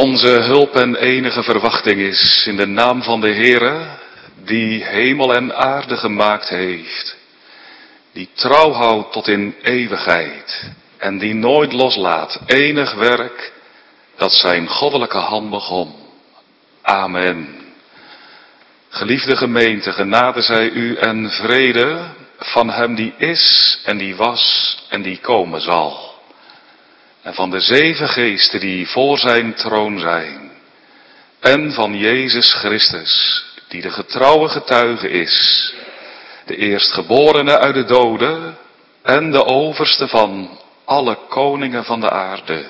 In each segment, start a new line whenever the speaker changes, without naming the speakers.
Onze hulp en enige verwachting is in de naam van de Heere, die hemel en aarde gemaakt heeft, die trouw houdt tot in eeuwigheid en die nooit loslaat enig werk dat zijn goddelijke hand begon. Amen. Geliefde gemeente, genade zij u en vrede van hem die is en die was en die komen zal. En van de 7 geesten die voor zijn troon zijn. En van Jezus Christus, die de getrouwe getuige is. De eerstgeborene uit de doden en de overste van alle koningen van de aarde.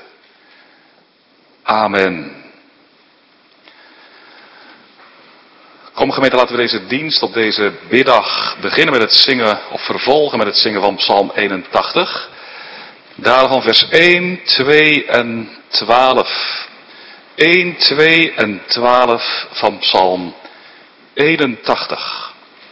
Amen. Kom gemeente, laten we deze dienst op deze middag beginnen met het zingen, of vervolgen met het zingen van Psalm 81. Daarvan vers 1, 2 en 12. 1, 2 en 12 van Psalm 81.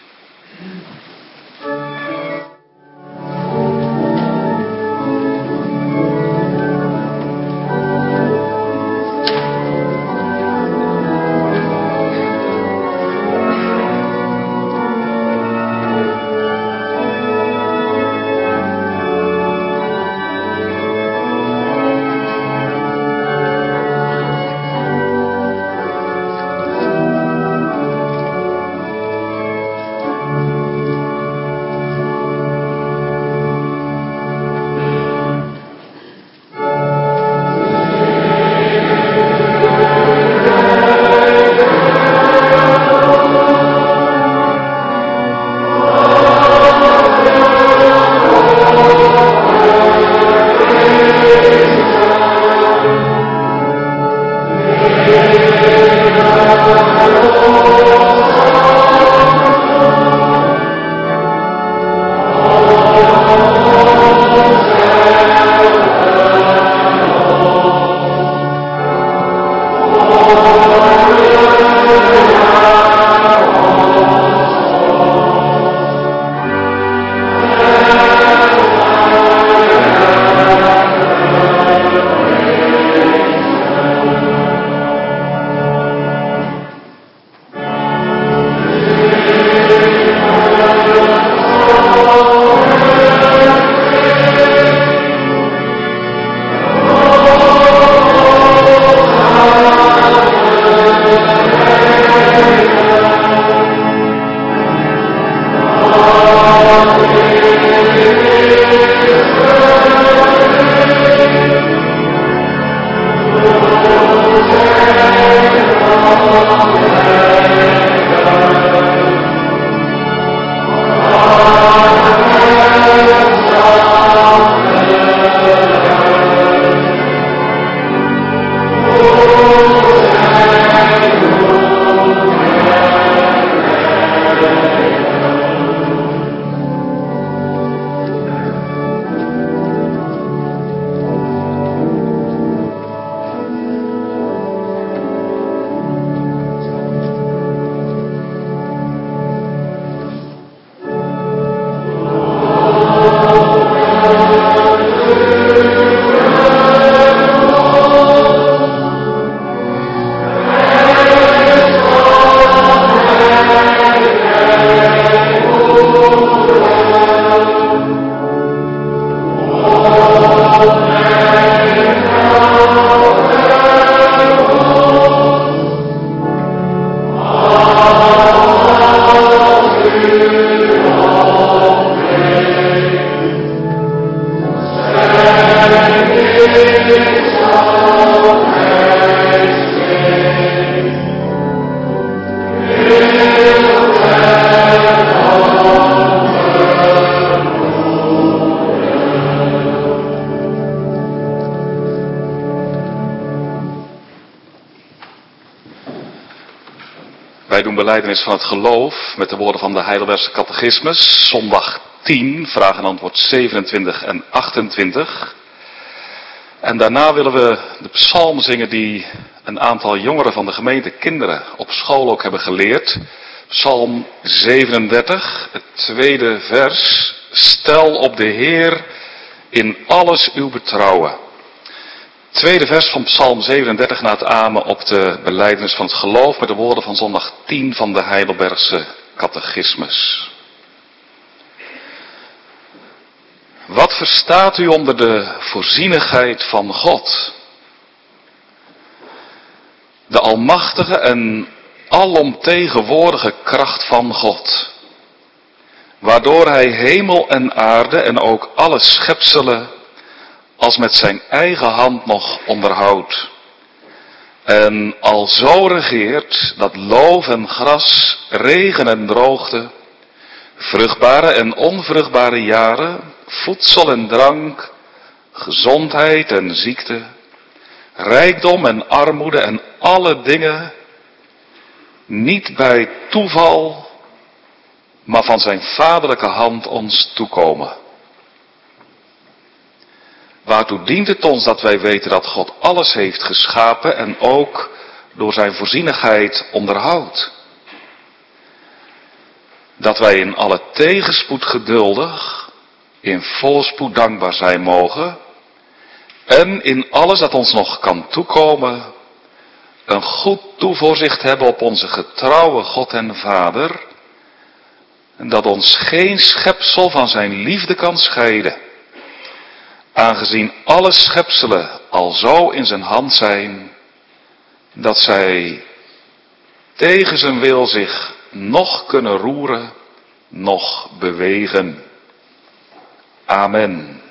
Wij doen belijdenis van het geloof met de woorden van de Heidelbergse Catechismus, zondag 10, vraag en antwoord 27 en 28. En daarna willen we de psalm zingen die een aantal jongeren van de gemeente kinderen op school ook hebben geleerd. Psalm 37, het tweede vers. Stel op de Heer in alles uw betrouwen. Tweede vers van Psalm 37 na het amen op de belijdenis van het geloof met de woorden van zondag 10 van de Heidelbergse catechismus. Wat verstaat u onder de voorzienigheid van God? De almachtige en alomtegenwoordige kracht van God, waardoor hij hemel en aarde en ook alle schepselen als met zijn eigen hand nog onderhoudt. En al zo regeert dat loof en gras, regen en droogte, vruchtbare en onvruchtbare jaren, voedsel en drank, gezondheid en ziekte, rijkdom en armoede en alle dingen niet bij toeval, maar van zijn vaderlijke hand ons toekomen. Waartoe dient het ons dat wij weten dat God alles heeft geschapen en ook door zijn voorzienigheid onderhoudt? Dat wij in alle tegenspoed geduldig, in voorspoed dankbaar zijn mogen en in alles dat ons nog kan toekomen, een goed toevoorzicht hebben op onze getrouwe God en Vader, en dat ons geen schepsel van zijn liefde kan scheiden, aangezien alle schepselen al zo in zijn hand zijn, dat zij tegen zijn wil zich nog kunnen roeren, nog bewegen. Amen.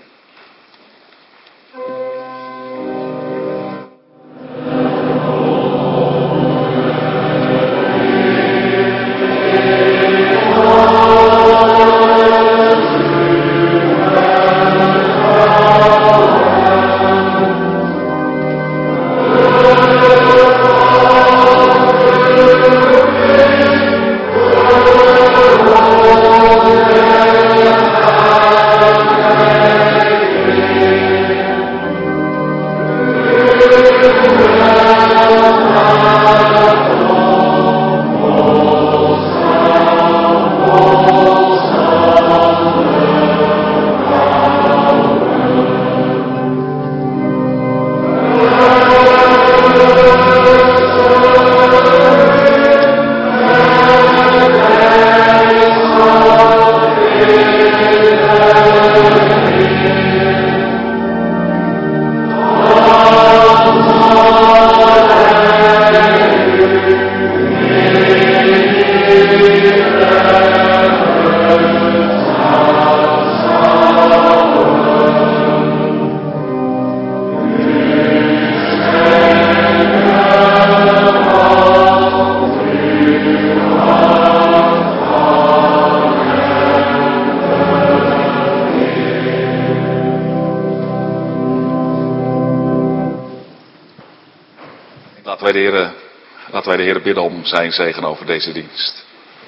Laten wij de Heer bidden om zijn zegen over deze dienst.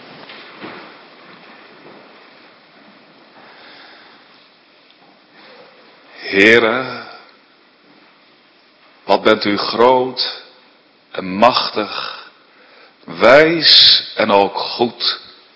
Heere, wat bent u groot en machtig, wijs en ook goed.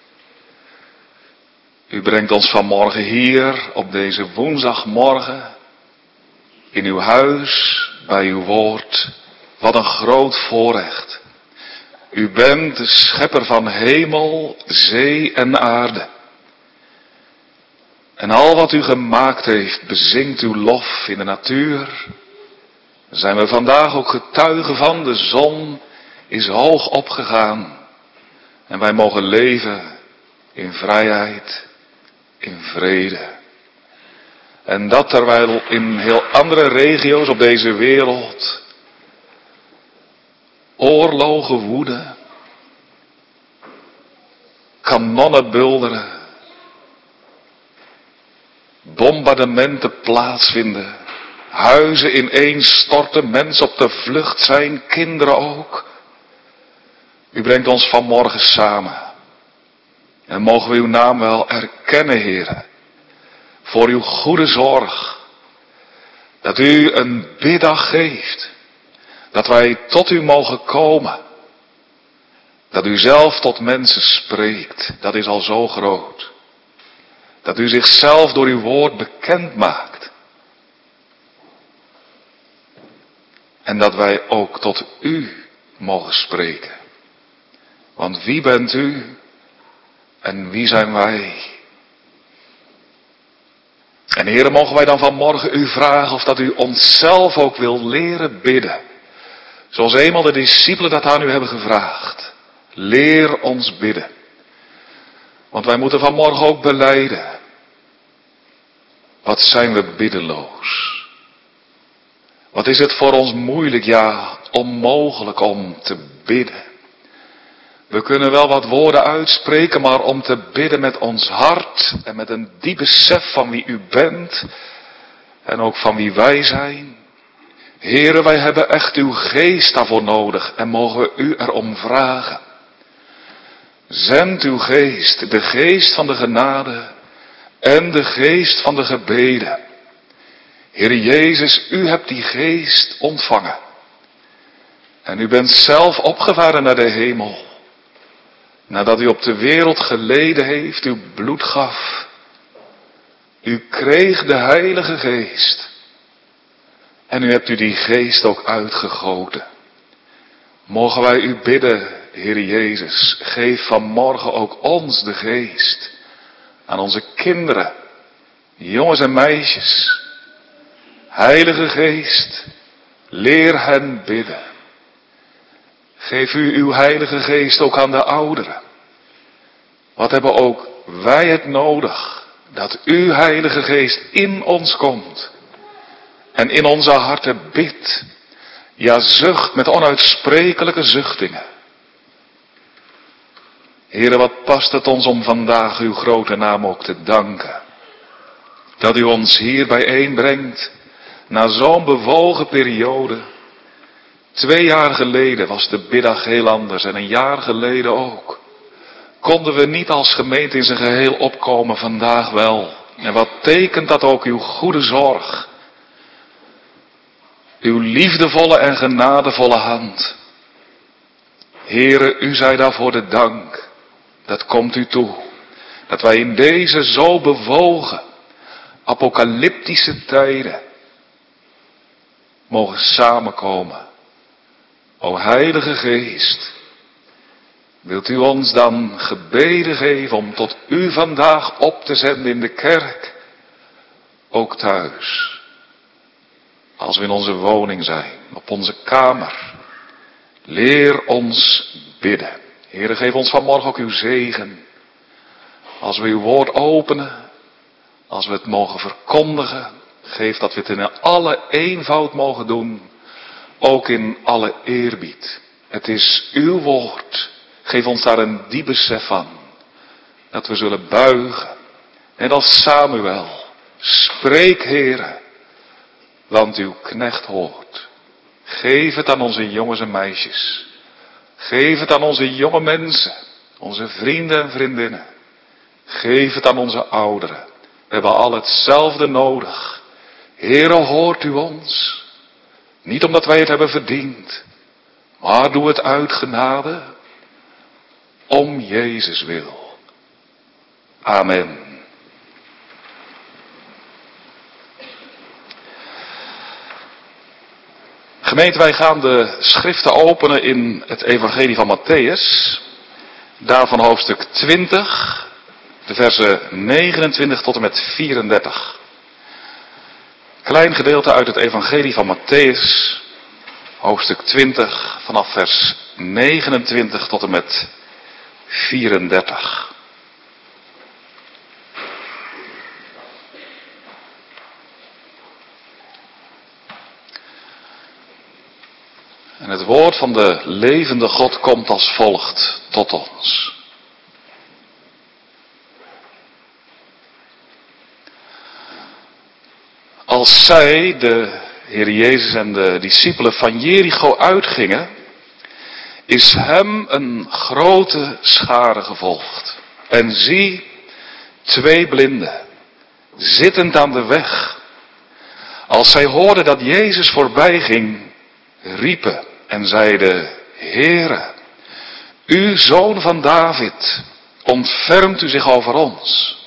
U brengt ons vanmorgen hier op deze woensdagmorgen in uw huis bij uw woord. Wat een groot voorrecht. U bent de schepper van hemel, zee en aarde. En al wat u gemaakt heeft, bezingt uw lof in de natuur. Daar zijn we vandaag ook getuigen van. De zon is hoog opgegaan. En wij mogen leven in vrijheid, in vrede. En dat terwijl in heel andere regio's op deze wereld oorlogen woeden, kanonnen bulderen, bombardementen plaatsvinden, huizen ineenstorten, mensen op de vlucht zijn, kinderen ook. U brengt ons vanmorgen samen. En mogen we uw naam wel erkennen, Heere, voor uw goede zorg, dat u een biddag geeft. Dat wij tot u mogen komen. Dat u zelf tot mensen spreekt. Dat is al zo groot. Dat u zichzelf door uw woord bekend maakt. En dat wij ook tot u mogen spreken. Want wie bent u en wie zijn wij? En Heere, mogen wij dan vanmorgen u vragen of dat u onszelf ook wil leren bidden. Zoals eenmaal de discipelen dat aan u hebben gevraagd. Leer ons bidden. Want wij moeten vanmorgen ook belijden. Wat zijn we biddeloos. Wat is het voor ons moeilijk, ja, onmogelijk om te bidden. We kunnen wel wat woorden uitspreken, maar om te bidden met ons hart en met een diep besef van wie u bent en ook van wie wij zijn. Heere, wij hebben echt uw geest daarvoor nodig en mogen we u erom vragen. Zend uw geest, de geest van de genade en de geest van de gebeden. Heere Jezus, u hebt die geest ontvangen. En u bent zelf opgevaren naar de hemel. Nadat u op de wereld geleden heeft, uw bloed gaf. U kreeg de Heilige Geest. En u hebt u die geest ook uitgegoten. Mogen wij u bidden, Heere Jezus, geef vanmorgen ook ons de geest. Aan onze kinderen, jongens en meisjes. Heilige Geest, leer hen bidden. Geef u uw Heilige Geest ook aan de ouderen. Wat hebben ook wij het nodig, dat uw Heilige Geest in ons komt. En in onze harten bidt, ja zucht met onuitsprekelijke zuchtingen. Heere, wat past het ons om vandaag uw grote naam ook te danken. Dat u ons hier bijeenbrengt, na zo'n bewogen periode. 2 jaar geleden was de biddag heel anders en 1 jaar geleden ook. Konden we niet als gemeente in zijn geheel opkomen, vandaag wel. En wat tekent dat ook uw goede zorg. Uw liefdevolle en genadevolle hand. Heere, u zij daarvoor de dank. Dat komt u toe. Dat wij in deze zo bewogen, apocalyptische tijden mogen samenkomen. O Heilige Geest, wilt u ons dan gebeden geven om tot u vandaag op te zenden in de kerk, ook thuis. Als we in onze woning zijn, op onze kamer. Leer ons bidden. Heere, geef ons vanmorgen ook uw zegen. Als we uw woord openen, als we het mogen verkondigen, geef dat we het in alle eenvoud mogen doen, ook in alle eerbied. Het is uw woord. Geef ons daar een diep besef van. Dat we zullen buigen. Net als Samuel. Spreek, Heere, want uw knecht hoort. Geef het aan onze jongens en meisjes. Geef het aan onze jonge mensen. Onze vrienden en vriendinnen. Geef het aan onze ouderen. We hebben al hetzelfde nodig. Heere, hoort u ons. Niet omdat wij het hebben verdiend. Maar doe het uit genade. Om Jezus wil. Amen. Gemeente, wij gaan de schriften openen in het evangelie van Mattheüs. Daarvan hoofdstuk 20, de versen 29 tot en met 34. Klein gedeelte uit het evangelie van Mattheüs, hoofdstuk 20, vanaf vers 29 tot en met 34. En het woord van de levende God komt als volgt tot ons. Als zij, de Heer Jezus en de discipelen van Jericho uitgingen, is hem een grote schare gevolgd. En zie, 2 blinden, zittend aan de weg. Als zij hoorden dat Jezus voorbij ging, riepen en zeiden: Heere, u zoon van David, ontfermt u zich over ons.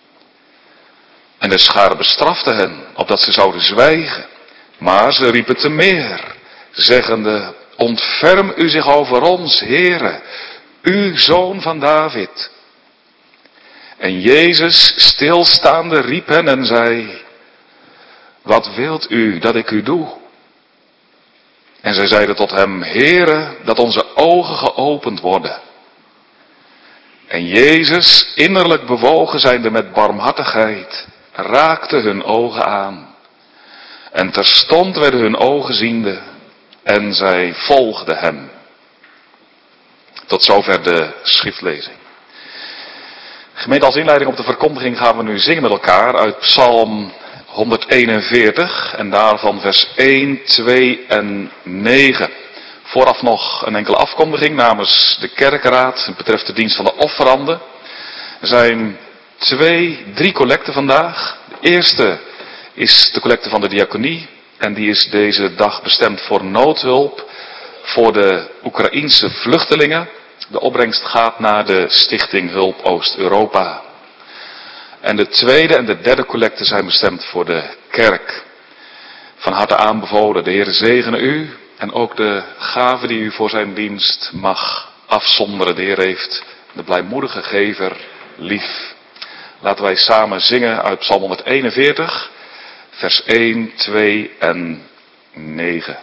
En de schare bestrafte hen, opdat ze zouden zwijgen. Maar ze riepen te meer: zeggende, ontferm u zich over ons, Heere, u zoon van David. En Jezus stilstaande riep hen en zei, wat wilt u dat ik u doe? En zij zeiden tot hem, Heere, dat onze ogen geopend worden. En Jezus, innerlijk bewogen zijnde met barmhartigheid, raakte hun ogen aan. En terstond werden hun ogen ziende en zij volgden hem. Tot zover de schriftlezing. Gemeente, als inleiding op de verkondiging gaan we nu zingen met elkaar uit Psalm 141 en daarvan vers 1, 2 en 9. Vooraf nog een enkele afkondiging namens de kerkraad. Het betreft de dienst van de offeranden. Er zijn 3 collecten vandaag. De eerste is de collecte van de diaconie. En die is deze dag bestemd voor noodhulp voor de Oekraïense vluchtelingen. De opbrengst gaat naar de Stichting Hulp Oost-Europa. En de tweede en de derde collecte zijn bestemd voor de kerk. Van harte aanbevolen, de Heer zegene u. En ook de gave die u voor zijn dienst mag afzonderen. De Heer heeft de blijmoedige gever lief. Laten wij samen zingen uit Psalm 141, vers 1, 2 en 9.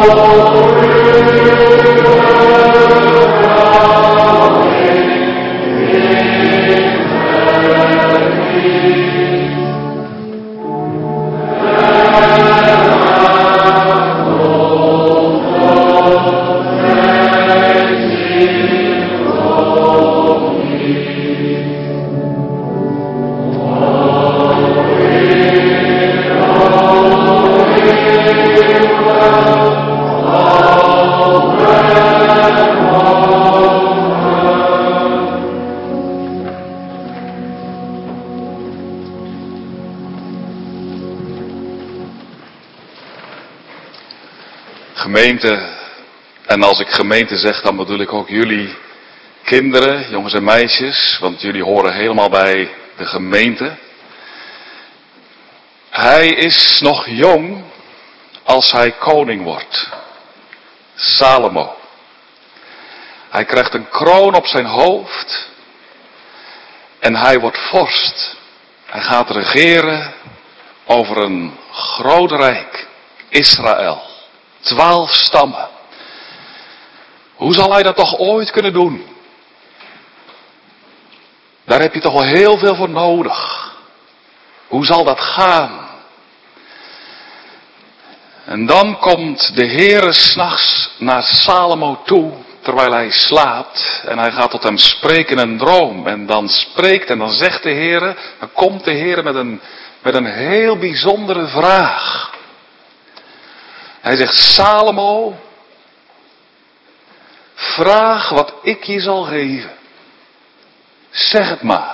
Gemeente, en als ik gemeente zeg, dan bedoel ik ook jullie kinderen, jongens en meisjes, want jullie horen helemaal bij de gemeente. Hij is nog jong als hij koning wordt. Salomo. Hij krijgt een kroon op zijn hoofd en hij wordt vorst. Hij gaat regeren over een groot rijk, Israël. 12 stammen. Hoe zal hij dat toch ooit kunnen doen? Daar heb je toch wel heel veel voor nodig. Hoe zal dat gaan? En dan komt de Heere 's nachts naar Salomo toe, terwijl hij slaapt. En hij gaat tot hem spreken in een droom. En dan spreekt en dan zegt de Heere, dan komt de Heere met een heel bijzondere vraag. Hij zegt, Salomo, vraag wat ik je zal geven. Zeg het maar.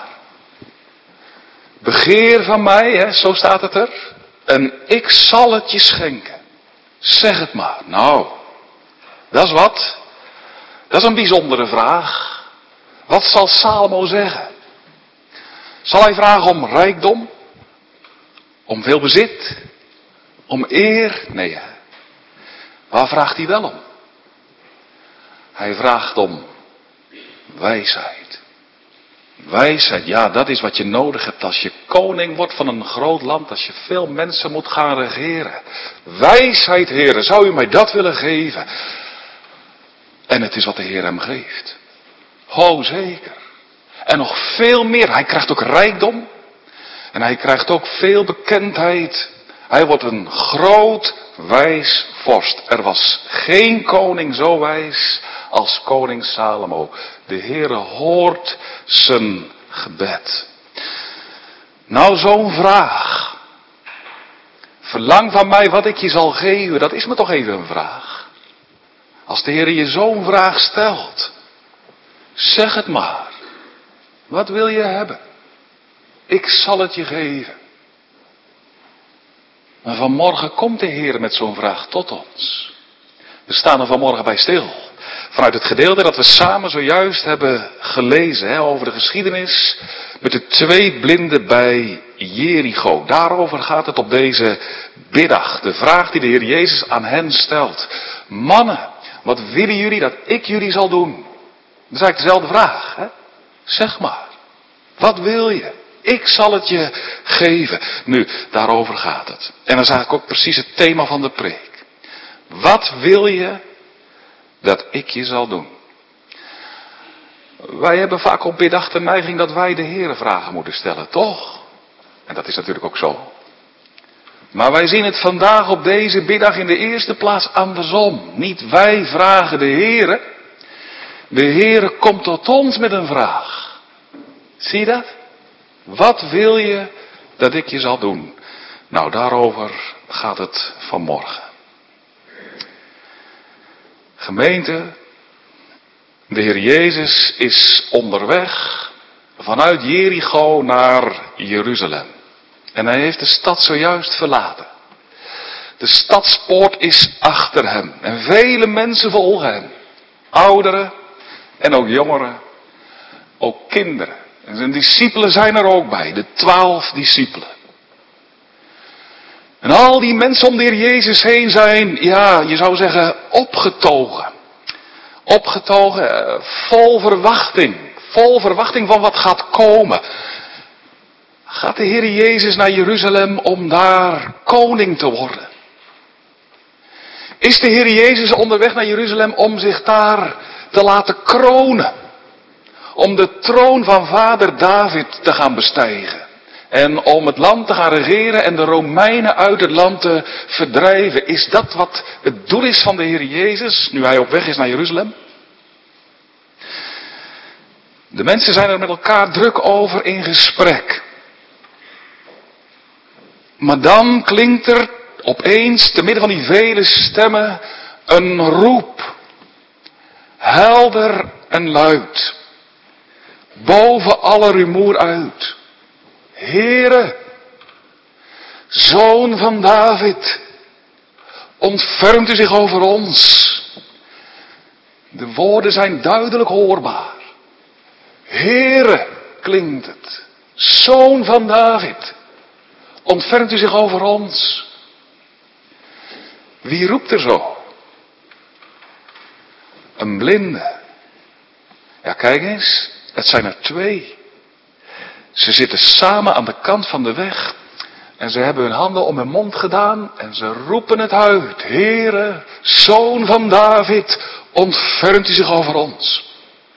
Begeer van mij, hè, zo staat het er. En ik zal het je schenken. Zeg het maar. Nou, dat is wat. Dat is een bijzondere vraag. Wat zal Salomo zeggen? Zal hij vragen om rijkdom? Om veel bezit? Om eer? Nee, hè. Waar vraagt hij wel om? Hij vraagt om wijsheid. Wijsheid, ja, dat is wat je nodig hebt als je koning wordt van een groot land, als je veel mensen moet gaan regeren. Wijsheid, Heere, zou u mij dat willen geven? En het is wat de Heer hem geeft. Oh, zeker. En nog veel meer. Hij krijgt ook rijkdom. En hij krijgt ook veel bekendheid. Hij wordt een groot, wijs vorst. Er was geen koning zo wijs als koning Salomo. De Heere hoort zijn gebed. Nou, zo'n vraag. Verlang van mij wat ik je zal geven. Dat is me toch even een vraag. Als de Heere je zo'n vraag stelt. Zeg het maar. Wat wil je hebben? Ik zal het je geven. Maar vanmorgen komt de Heer met zo'n vraag tot ons. We staan er vanmorgen bij stil. Vanuit het gedeelte dat we samen zojuist hebben gelezen, over de geschiedenis met de 2 blinden bij Jericho. Daarover gaat het op deze middag. De vraag die de Heer Jezus aan hen stelt. Mannen, wat willen jullie dat ik jullie zal doen? Dat is eigenlijk dezelfde vraag. Hè? Zeg maar, wat wil je? Ik zal het je geven. Nu, daarover gaat het. En dat is eigenlijk ook precies het thema van de preek. Wat wil je dat ik je zal doen? Wij hebben vaak op middag de neiging dat wij de Heere vragen moeten stellen, toch? En dat is natuurlijk ook zo. Maar wij zien het vandaag op deze middag in de eerste plaats andersom. Niet wij vragen de Heere. De Heere komt tot ons met een vraag. Zie je dat? Wat wil je dat ik je zal doen? Nou, daarover gaat het vanmorgen. Gemeente, de Heer Jezus is onderweg vanuit Jericho naar Jeruzalem. En hij heeft de stad zojuist verlaten. De stadspoort is achter hem. En vele mensen volgen hem. Ouderen en ook jongeren. Ook kinderen. En zijn discipelen zijn er ook bij. De 12 discipelen. En al die mensen om de Heer Jezus heen zijn, ja, je zou zeggen, opgetogen. Opgetogen, vol verwachting. Vol verwachting van wat gaat komen. Gaat de Heer Jezus naar Jeruzalem om daar koning te worden? Is de Heer Jezus onderweg naar Jeruzalem om zich daar te laten kronen? Om de troon van vader David te gaan bestijgen. En om het land te gaan regeren en de Romeinen uit het land te verdrijven. Is dat wat het doel is van de Heer Jezus, nu hij op weg is naar Jeruzalem? De mensen zijn er met elkaar druk over in gesprek. Maar dan klinkt er opeens, te midden van die vele stemmen, een roep. Helder en luid. Boven alle rumoer uit. Heere, Zoon van David, ontfermt u zich over ons. De woorden zijn duidelijk hoorbaar. Heere, klinkt het. Zoon van David, ontfermt u zich over ons. Wie roept er zo? Een blinde. Ja, kijk eens, het zijn er 2. Ze zitten samen aan de kant van de weg. En ze hebben hun handen om hun mond gedaan. En ze roepen het uit. Heere, Zoon van David, ontfermt u zich over ons.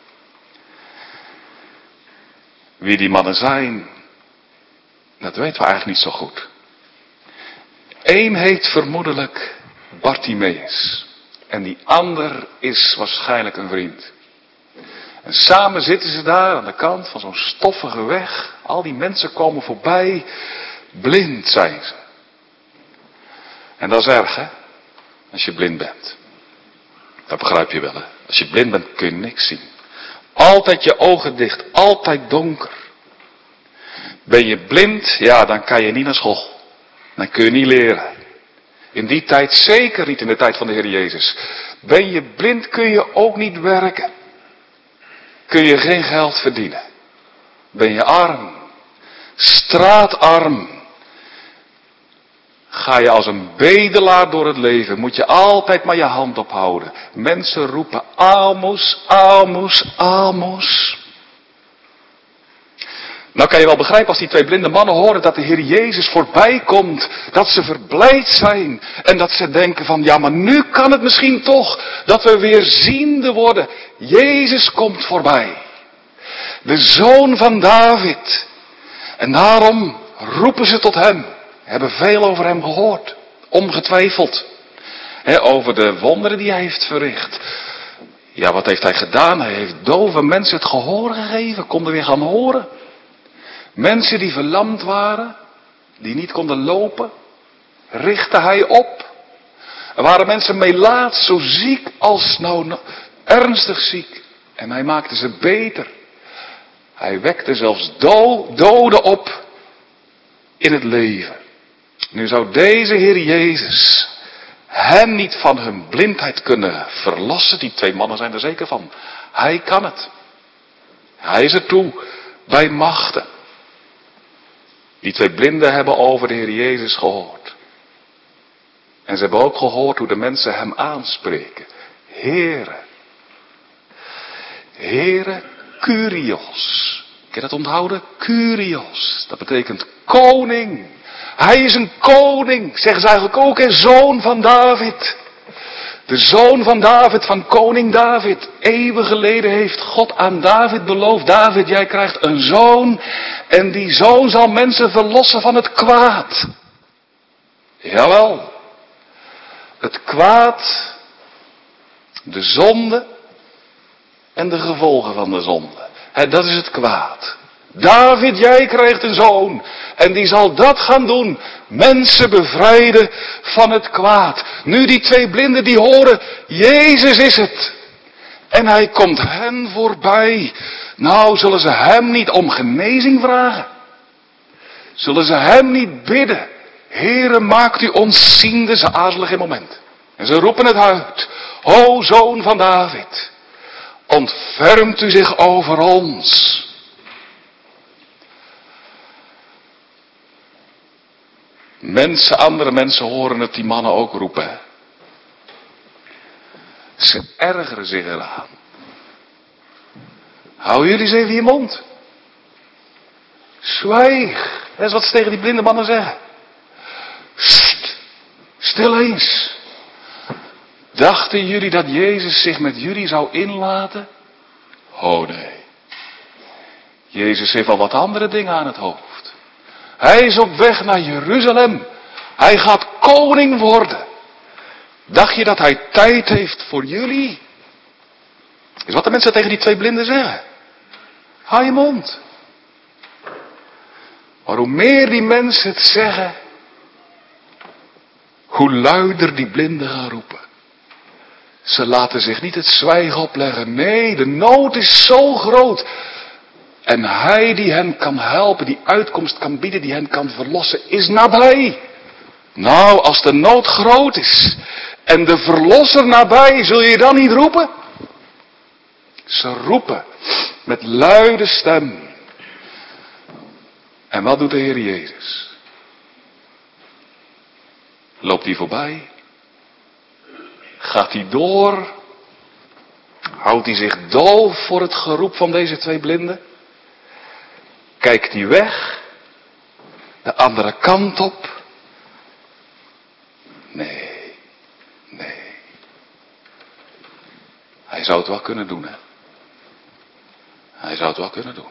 Wie die mannen zijn, dat weten we eigenlijk niet zo goed. Eén heet vermoedelijk Bartimeus. En die ander is waarschijnlijk een vriend. En samen zitten ze daar aan de kant van zo'n stoffige weg. Al die mensen komen voorbij. Blind zijn ze. En dat is erg, hè? Als je blind bent. Dat begrijp je wel, hè? Als je blind bent kun je niks zien. Altijd je ogen dicht. Altijd donker. Ben je blind? Ja, dan kan je niet naar school. Dan kun je niet leren. In die tijd, zeker niet in de tijd van de Heer Jezus. Ben je blind kun je ook niet werken. Kun je geen geld verdienen. Ben je arm. Straatarm. Ga je als een bedelaar door het leven. Moet je altijd maar je hand ophouden. Mensen roepen aalmoes, aalmoes, aalmoes. Nou kan je wel begrijpen als die 2 blinde mannen horen dat de Heer Jezus voorbij komt. Dat ze verblijd zijn. En dat ze denken van ja maar nu kan het misschien toch. Dat we weer ziende worden. Jezus komt voorbij. De Zoon van David. En daarom roepen ze tot hem. Hebben veel over hem gehoord. Ongetwijfeld. Over de wonderen die hij heeft verricht. Ja, wat heeft hij gedaan? Hij heeft dove mensen het gehoor gegeven. Konden weer gaan horen. Mensen die verlamd waren. Die niet konden lopen. Richtte hij op. Er waren mensen melaats, zo ziek als nou ernstig ziek. En hij maakte ze beter. Hij wekte zelfs doden op in het leven. Nu zou deze Heer Jezus hen niet van hun blindheid kunnen verlossen. Die 2 mannen zijn er zeker van. Hij kan het. Hij is er toe bij machten. Die 2 blinden hebben over de Heer Jezus gehoord. En ze hebben ook gehoord hoe de mensen hem aanspreken. Heere. Heere Kyrios. Kun je dat onthouden? Kyrios. Dat betekent koning. Hij is een koning. Zeggen ze eigenlijk ook, een zoon van David. De zoon van David, van koning David. Eeuwen geleden heeft God aan David beloofd. David, jij krijgt een zoon. En die zoon zal mensen verlossen van het kwaad. Jawel. Het kwaad. De zonde. En de gevolgen van de zonde. Dat is het kwaad. David, jij krijgt een zoon. En die zal dat gaan doen. Mensen bevrijden van het kwaad. Nu die 2 blinden die horen. Jezus is het. En hij komt hen voorbij. Nou, zullen ze hem niet om genezing vragen? Zullen ze hem niet bidden? Heere, maakt u ons ziende. Ze aarzelen geen moment. En ze roepen het uit. O Zoon van David. Ontfermt u zich over ons. Andere mensen horen het die mannen ook roepen. Ze ergeren zich eraan. Hou jullie eens even je mond. Zwijg. Dat is wat ze tegen die blinde mannen zeggen. Sst. Stil eens. Dachten jullie dat Jezus zich met jullie zou inlaten? Oh nee. Jezus heeft al wat andere dingen aan het hoofd. Hij is op weg naar Jeruzalem. Hij gaat koning worden. Dacht je dat hij tijd heeft voor jullie? Is wat de mensen tegen die twee blinden zeggen. Hou je mond. Maar hoe meer die mensen het zeggen, hoe luider die blinden gaan roepen. Ze laten zich niet het zwijgen opleggen. Nee, de nood is zo groot. En hij die hen kan helpen, die uitkomst kan bieden, die hen kan verlossen, is nabij. Nou, als de nood groot is en de verlosser nabij, zul je dan niet roepen? Ze roepen met luide stem. En wat doet de Heer Jezus? Loopt hij voorbij? Gaat hij door? Houdt hij zich doof voor het geroep van deze twee blinden? Kijkt hij weg? De andere kant op? Nee. Hij zou het wel kunnen doen, hè? Hij zou het wel kunnen doen.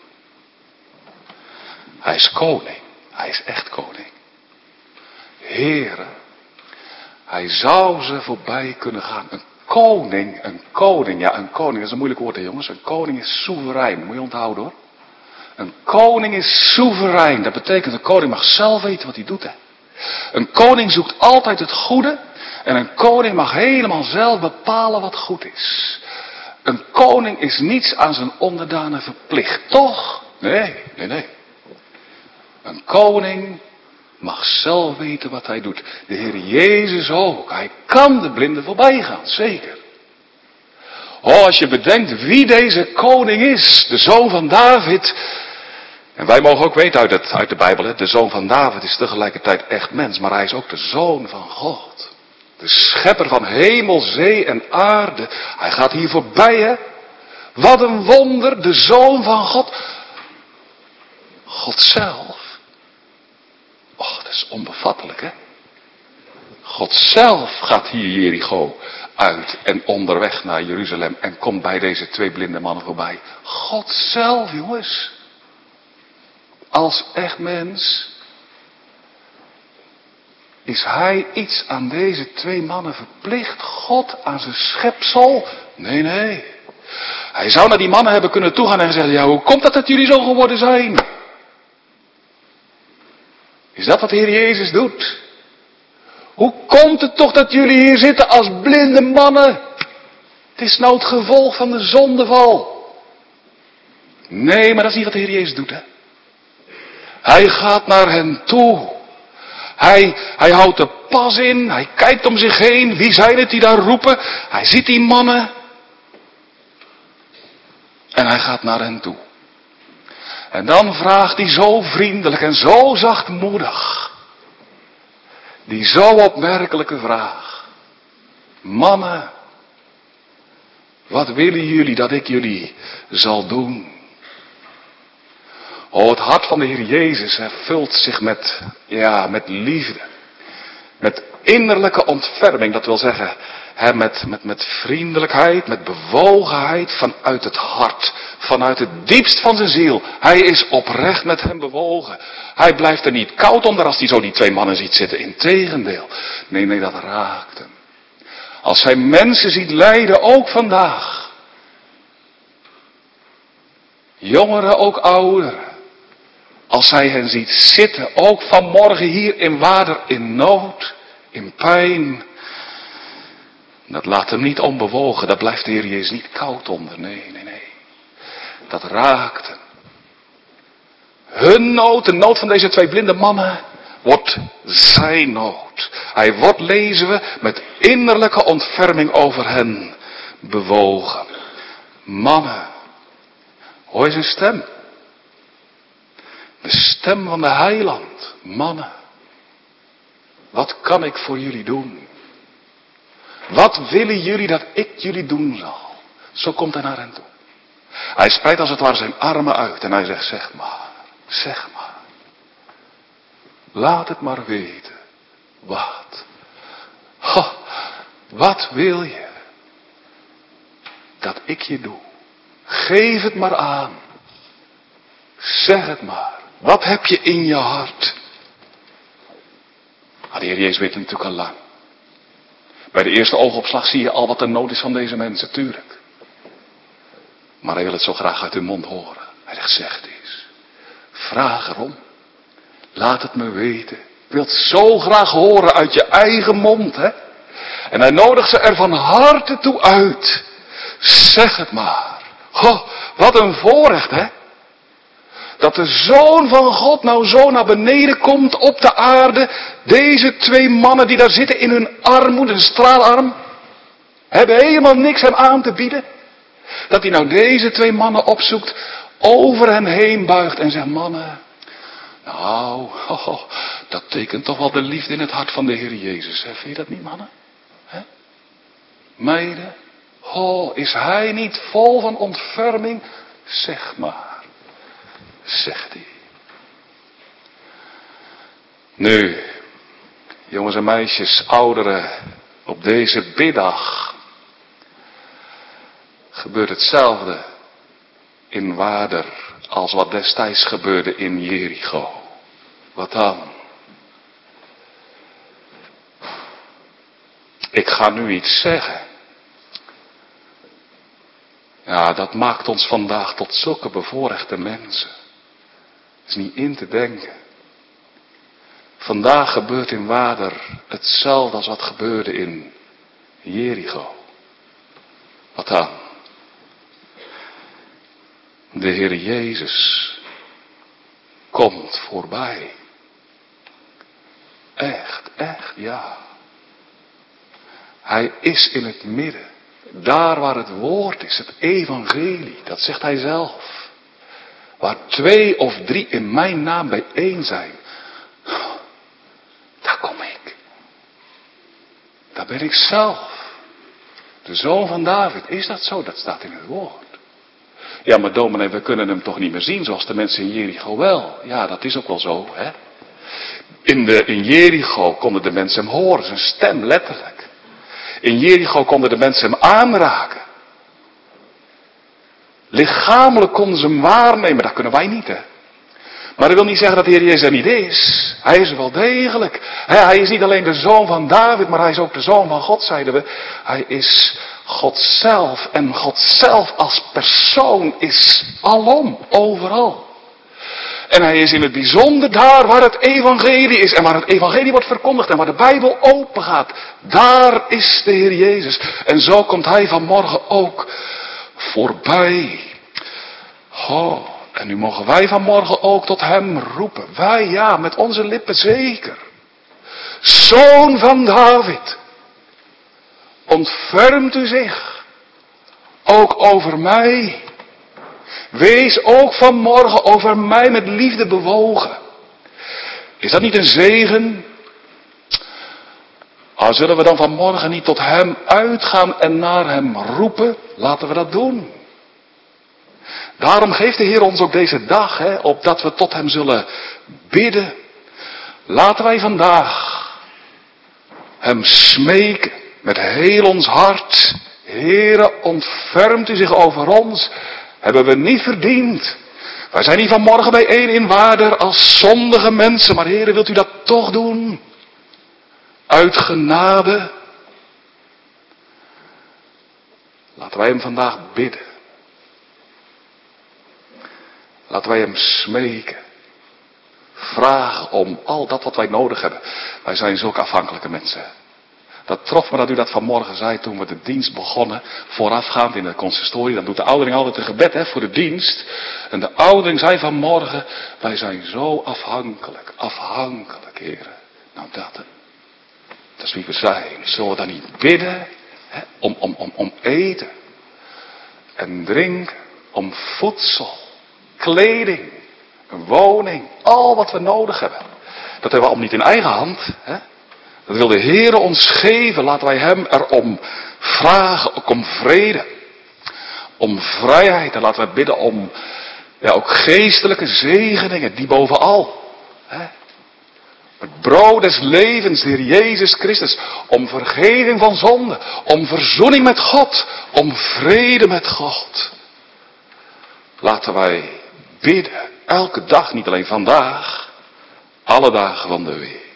Hij is koning. Hij is echt koning. Heere, hij zou ze voorbij kunnen gaan. Een koning. Ja, een koning, dat is een moeilijk woord, hè jongens. Een koning is soeverein, moet je onthouden hoor. Een koning is soeverein. Dat betekent, een koning mag zelf weten wat hij doet, hè. Een koning zoekt altijd het goede. En een koning mag helemaal zelf bepalen wat goed is. Een koning is niets aan zijn onderdanen verplicht, toch? Nee. Een koning mag zelf weten wat hij doet. De Heer Jezus ook. Hij kan de blinden voorbij gaan, zeker. Oh, als je bedenkt wie deze koning is. De zoon van David. En wij mogen ook weten uit de Bijbel, hè, de zoon van David is tegelijkertijd echt mens. Maar hij is ook de zoon van God. De schepper van hemel, zee en aarde. Hij gaat hier voorbij, hè. Wat een wonder, de zoon van God. God zelf. Och, dat is onbevattelijk, hè. God zelf gaat hier Jericho uit en onderweg naar Jeruzalem en komt bij deze twee blinde mannen voorbij. God zelf, jongens. Als echt mens. Is hij iets aan deze twee mannen verplicht? God aan zijn schepsel? Nee. Hij zou naar die mannen hebben kunnen toegaan en zeggen, ja, hoe komt het dat jullie zo geworden zijn? Is dat wat de Heer Jezus doet? Hoe komt het toch dat jullie hier zitten als blinde mannen? Het is nou het gevolg van de zondeval. Nee, maar dat is niet wat de Heer Jezus doet, hè. Hij gaat naar hen toe. Hij houdt de pas in. Hij kijkt om zich heen. Wie zijn het die daar roepen? Hij ziet die mannen. En hij gaat naar hen toe. En dan vraagt hij zo vriendelijk en zo zachtmoedig. Die zo opmerkelijke vraag. Mannen, wat willen jullie dat ik jullie zal doen? Oh, het hart van de Heer Jezus vult zich met liefde. Met innerlijke ontferming, dat wil zeggen, met vriendelijkheid, met bewogenheid vanuit het hart. Vanuit het diepst van zijn ziel. Hij is oprecht met hem bewogen. Hij blijft er niet koud onder als hij zo die twee mannen ziet zitten. Integendeel. Nee, dat raakt hem. Als hij mensen ziet lijden, ook vandaag. Jongeren, ook ouderen. Als hij hen ziet zitten, ook vanmorgen hier in Waarder, in nood, in pijn. Dat laat hem niet onbewogen, daar blijft de Heer Jezus niet koud onder. Nee. Dat raakt hem. Hun nood, de nood van deze twee blinde mannen, wordt zijn nood. Hij wordt, lezen we, met innerlijke ontferming over hen bewogen. Mannen, hoor je zijn stem? De stem van de heiland. Mannen, wat kan ik voor jullie doen? Wat willen jullie dat ik jullie doen zal? Zo komt hij naar hen toe. Hij spreidt als het ware zijn armen uit en hij zegt, zeg maar. Laat het maar weten. Wat wil je? wat ik je doe. Geef het maar aan. Zeg het maar. Wat heb je in je hart? De Heer Jezus weet het natuurlijk al lang. Bij de eerste oogopslag zie je al wat de nood is van deze mensen, tuurlijk. Maar hij wil het zo graag uit hun mond horen. Hij zegt, zeg het eens. Vraag erom. Laat het me weten. Ik wil het zo graag horen uit je eigen mond, hè. En hij nodigt ze er van harte toe uit. Zeg het maar. Goh, wat een voorrecht, hè. Dat de Zoon van God nou zo naar beneden komt op de aarde. Deze twee mannen die daar zitten in hun armoede, een straalarm. Hebben helemaal niks hem aan te bieden. Dat hij nou deze twee mannen opzoekt, over hen heen buigt en zegt, mannen. Nou, dat tekent toch wel de liefde in het hart van de Heer Jezus. Hè? Vind je dat niet, mannen? Hè? Meiden, is hij niet vol van ontferming? Zeg maar. Zegt hij. Nu, jongens en meisjes, ouderen, op deze biddag gebeurt hetzelfde in Waarder als wat destijds gebeurde in Jericho. Wat dan? Ik ga nu iets zeggen. Ja, dat maakt ons vandaag tot zulke bevoorrechte mensen. Het is niet in te denken. Vandaag gebeurt in Waarder hetzelfde als wat gebeurde in Jericho. Wat dan? De Heer Jezus komt voorbij. Echt, ja. Hij is in het midden. Daar waar het woord is, het evangelie, dat zegt hij zelf. Waar 2 of 3 in mijn naam bijeen zijn. Daar kom ik. Daar ben ik zelf. De zoon van David. Is dat zo? Dat staat in het woord. Ja, maar dominee, we kunnen hem toch niet meer zien zoals de mensen in Jericho wel. Ja, dat is ook wel zo, hè. In Jericho konden de mensen hem horen, zijn stem letterlijk. In Jericho konden de mensen hem aanraken. Lichamelijk konden ze hem waarnemen, dat kunnen wij niet, hè. Maar dat wil niet zeggen dat de Heer Jezus er niet is. Hij is er wel degelijk. Hij is niet alleen de zoon van David, maar hij is ook de zoon van God, zeiden we. Hij is God zelf. En God zelf als persoon is alom, overal. En hij is in het bijzonder daar waar het evangelie is. En waar het evangelie wordt verkondigd en waar de Bijbel open gaat. Daar is de Heer Jezus. En zo komt hij vanmorgen ook voorbij. En nu mogen wij vanmorgen ook tot hem roepen. Wij, ja, met onze lippen zeker. Zoon van David. Ontfermt u zich. Ook over mij. Wees ook vanmorgen over mij met liefde bewogen. Is dat niet een zegen? Zullen we dan vanmorgen niet tot hem uitgaan en naar hem roepen? Laten we dat doen. Daarom geeft de Heer ons ook deze dag, opdat we tot hem zullen bidden. Laten wij vandaag hem smeken met heel ons hart. Heere, ontfermt u zich over ons. Hebben we niet verdiend. Wij zijn hier vanmorgen bijeen in Waarder als zondige mensen. Maar Heere, wilt u dat toch doen? Uit genade. Laten wij hem vandaag bidden. Laten wij hem smeken. Vragen om al dat wat wij nodig hebben. Wij zijn zulke afhankelijke mensen. Dat trof me dat u dat vanmorgen zei toen we de dienst begonnen. Voorafgaand in de consistorie. Dan doet de oudering altijd een gebed voor de dienst. En de oudering zei vanmorgen. Wij zijn zo afhankelijk. Afhankelijk, heren. Nou dat is wie we zijn. Zullen we dan niet bidden om eten. En drinken. Om voedsel. Kleding. Een woning. Al wat we nodig hebben. Dat hebben we allemaal niet in eigen hand. Dat wil de Heere ons geven. Laten wij hem erom vragen. Ook om vrede. Om vrijheid. En laten wij bidden om ook geestelijke zegeningen. Die bovenal. Het brood des levens, de Heer Jezus Christus. Om vergeving van zonde. Om verzoening met God. Om vrede met God. Laten wij bidden. Elke dag, niet alleen vandaag. Alle dagen van de week.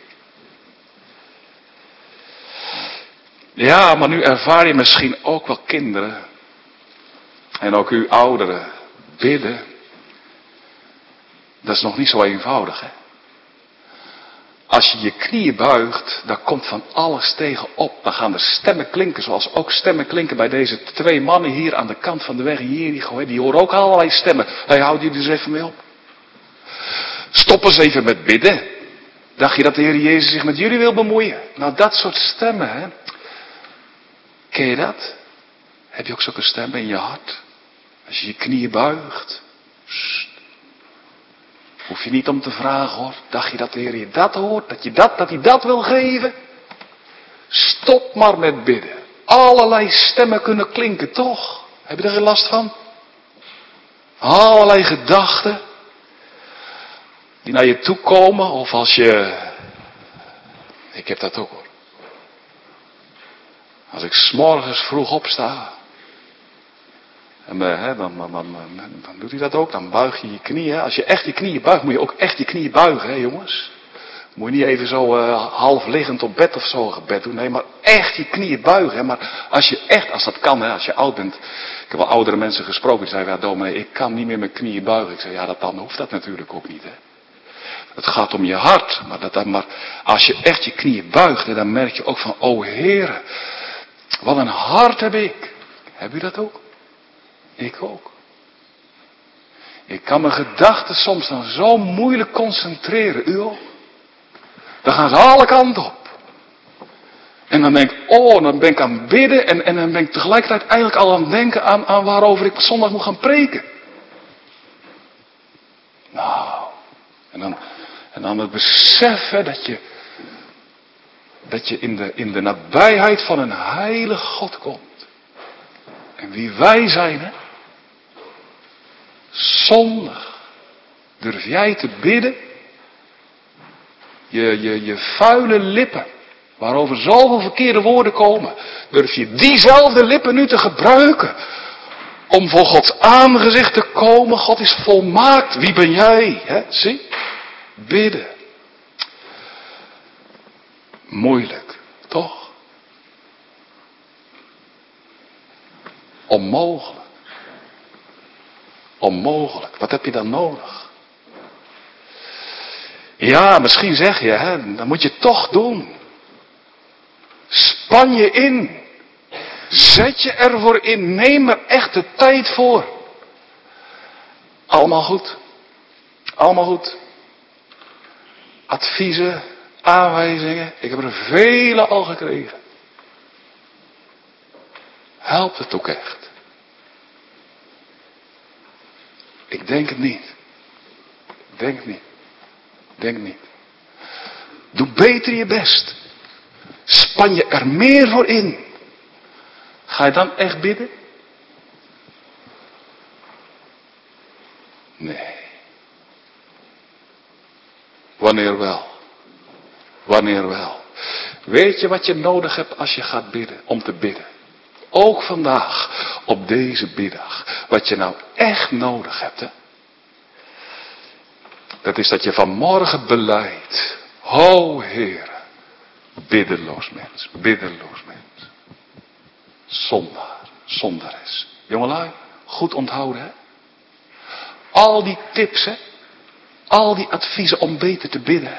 Ja, maar nu ervaar je misschien ook wel kinderen. En ook u ouderen. Bidden. Dat is nog niet zo eenvoudig, hè. Als je je knieën buigt, dan komt van alles tegenop. Dan gaan er stemmen klinken, zoals ook stemmen klinken bij deze 2 mannen hier aan de kant van de weg in Jericho. Die horen ook allerlei stemmen. Hey, houd je dus even mee op. Stop eens even met bidden. Dacht je dat de Heer Jezus zich met jullie wil bemoeien? Nou, dat soort stemmen, hè. Ken je dat? Heb je ook zulke stemmen in je hart? Als je je knieën buigt. Sst. Hoef je niet om te vragen, hoor. Dacht je dat de Heer je dat hoort? Dat hij dat wil geven? Stop maar met bidden. Allerlei stemmen kunnen klinken, toch? Heb je er geen last van? Allerlei gedachten. Die naar je toe komen. Of als je... Ik heb dat ook, hoor. Als ik 's morgens vroeg opsta. En dan doet hij dat ook. Dan buig je je knieën. Als je echt je knieën buigt, moet je ook echt je knieën buigen, hè jongens. Moet je niet even zo half liggend op bed of zo gebed doen. Nee, maar echt je knieën buigen. Hè. Maar als dat kan, hè, als je oud bent. Ik heb wel oudere mensen gesproken. Die zeiden, ja dominee, ik kan niet meer mijn knieën buigen. Ik zei, ja, dan hoeft dat natuurlijk ook niet, hè. Het gaat om je hart. Maar als je echt je knieën buigt, hè, dan merk je ook van, o Heere, wat een hart heb ik. Heb u dat ook? Ik ook. Ik kan mijn gedachten soms dan zo moeilijk concentreren. U ook? Dan gaan ze alle kanten op. En dan denk ik, dan ben ik aan het bidden. En dan ben ik tegelijkertijd eigenlijk al aan het denken aan waarover ik zondag moet gaan preken. Nou. En dan het beseffen dat je in de nabijheid van een heilige God komt. En wie wij zijn, hè. Zondig. Durf jij te bidden? Je vuile lippen, waarover zoveel verkeerde woorden komen. Durf je diezelfde lippen nu te gebruiken? Om voor Gods aangezicht te komen. God is volmaakt. Wie ben jij? Hè? Zie? Bidden. Moeilijk. Toch? Onmogelijk. Onmogelijk. Wat heb je dan nodig? Ja, misschien zeg je, hè, dan moet je het toch doen. Span je in. Zet je ervoor in. Neem er echt de tijd voor. Allemaal goed. Allemaal goed. Adviezen, aanwijzingen. Ik heb er vele al gekregen. Helpt het ook echt? Ik denk het niet. Ik denk het niet. Ik denk het niet. Doe beter je best. Span je er meer voor in. Ga je dan echt bidden? Nee. Wanneer wel? Wanneer wel? Weet je wat je nodig hebt als je gaat bidden? Om te bidden. Ook vandaag, op deze biddag. Wat je nou echt nodig hebt, hè? Dat is dat je vanmorgen belijdt. O Heer, biddeloos mens, biddeloos mens. Zondaar, zondares. Jongelui, goed onthouden, hè? Al die tips, hè? Al die adviezen om beter te bidden.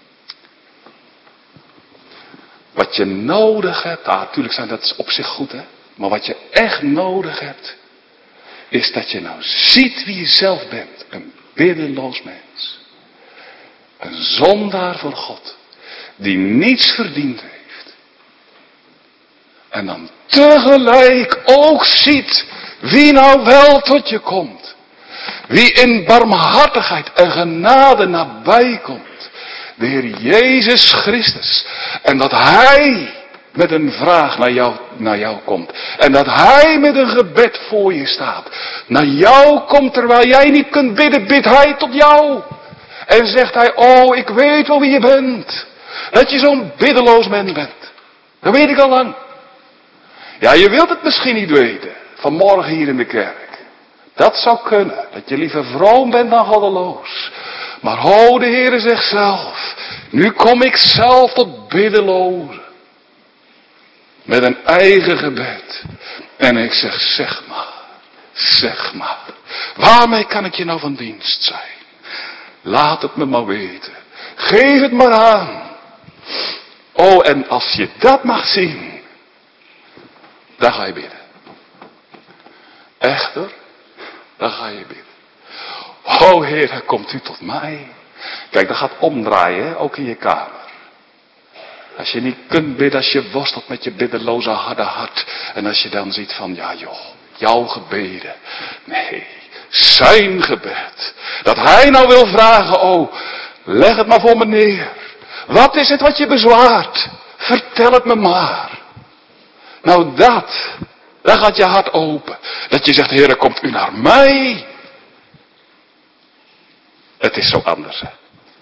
Wat je nodig hebt, natuurlijk zijn dat op zich goed, hè? Maar wat je echt nodig hebt, is dat je nou ziet wie je zelf bent. Een biddeloos mens. Een zondaar voor God. Die niets verdiend heeft. En dan tegelijk ook ziet wie nou wel tot je komt. Wie in barmhartigheid en genade nabij komt. De Heer Jezus Christus. En dat Hij met een vraag naar jou komt. En dat Hij met een gebed voor je staat. Naar jou komt terwijl jij niet kunt bidden, bidt Hij tot jou.
En zegt hij, oh, ik weet wel wie je bent. Dat je zo'n biddeloos mens bent. Dat weet ik al lang. Ja, je wilt het misschien niet weten. Vanmorgen hier in de kerk. Dat zou kunnen. Dat je liever vroom bent dan goddeloos. Maar ho, de Heere zegt zelf. Nu kom ik zelf tot biddelozen. Met een eigen gebed. En ik zeg, zeg maar. Zeg maar. Waarmee kan ik je nou van dienst zijn? Laat het me maar weten. Geef het maar aan. Oh, en als je dat mag zien. Dan ga je bidden. Echter. Dan ga je bidden. O Heer, komt u tot mij. Kijk, dat gaat omdraaien, hè? Ook in je kamer. Als je niet kunt bidden, als je worstelt met je biddeloze harde hart. En als je dan ziet van, ja joh, jouw gebeden. Nee, zijn gebed. Dat hij nou wil vragen, oh, leg het maar voor me neer. Wat is het wat je bezwaart? Vertel het me maar. Nou dan gaat je hart open. Dat je zegt, Heer, komt u naar mij. Het is zo anders, hè.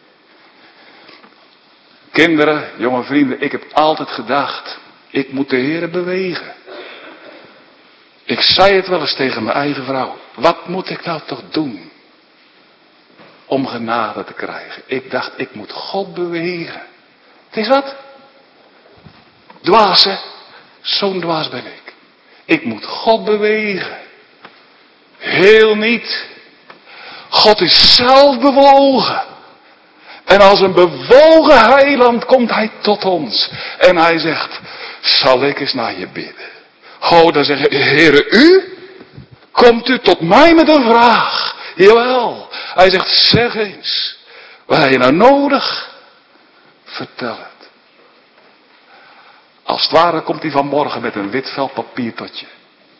Kinderen, jonge vrienden, ik heb altijd gedacht, ik moet de Heer bewegen. Ik zei het wel eens tegen mijn eigen vrouw. Wat moet ik nou toch doen? Om genade te krijgen. Ik dacht, ik moet God bewegen. Het is wat? Dwaas, hè? Zo'n dwaas ben ik. Ik moet God bewegen. Heel niet. God is zelf bewogen. En als een bewogen heiland komt hij tot ons. En hij zegt, zal ik eens naar je bidden? Oh, dan zeg ik, Heere, u? Komt u tot mij met een vraag? Jawel. Hij zegt, zeg eens. Wat heb je nou nodig? Vertel het. Als het ware komt hij vanmorgen met een wit vel papier tot je.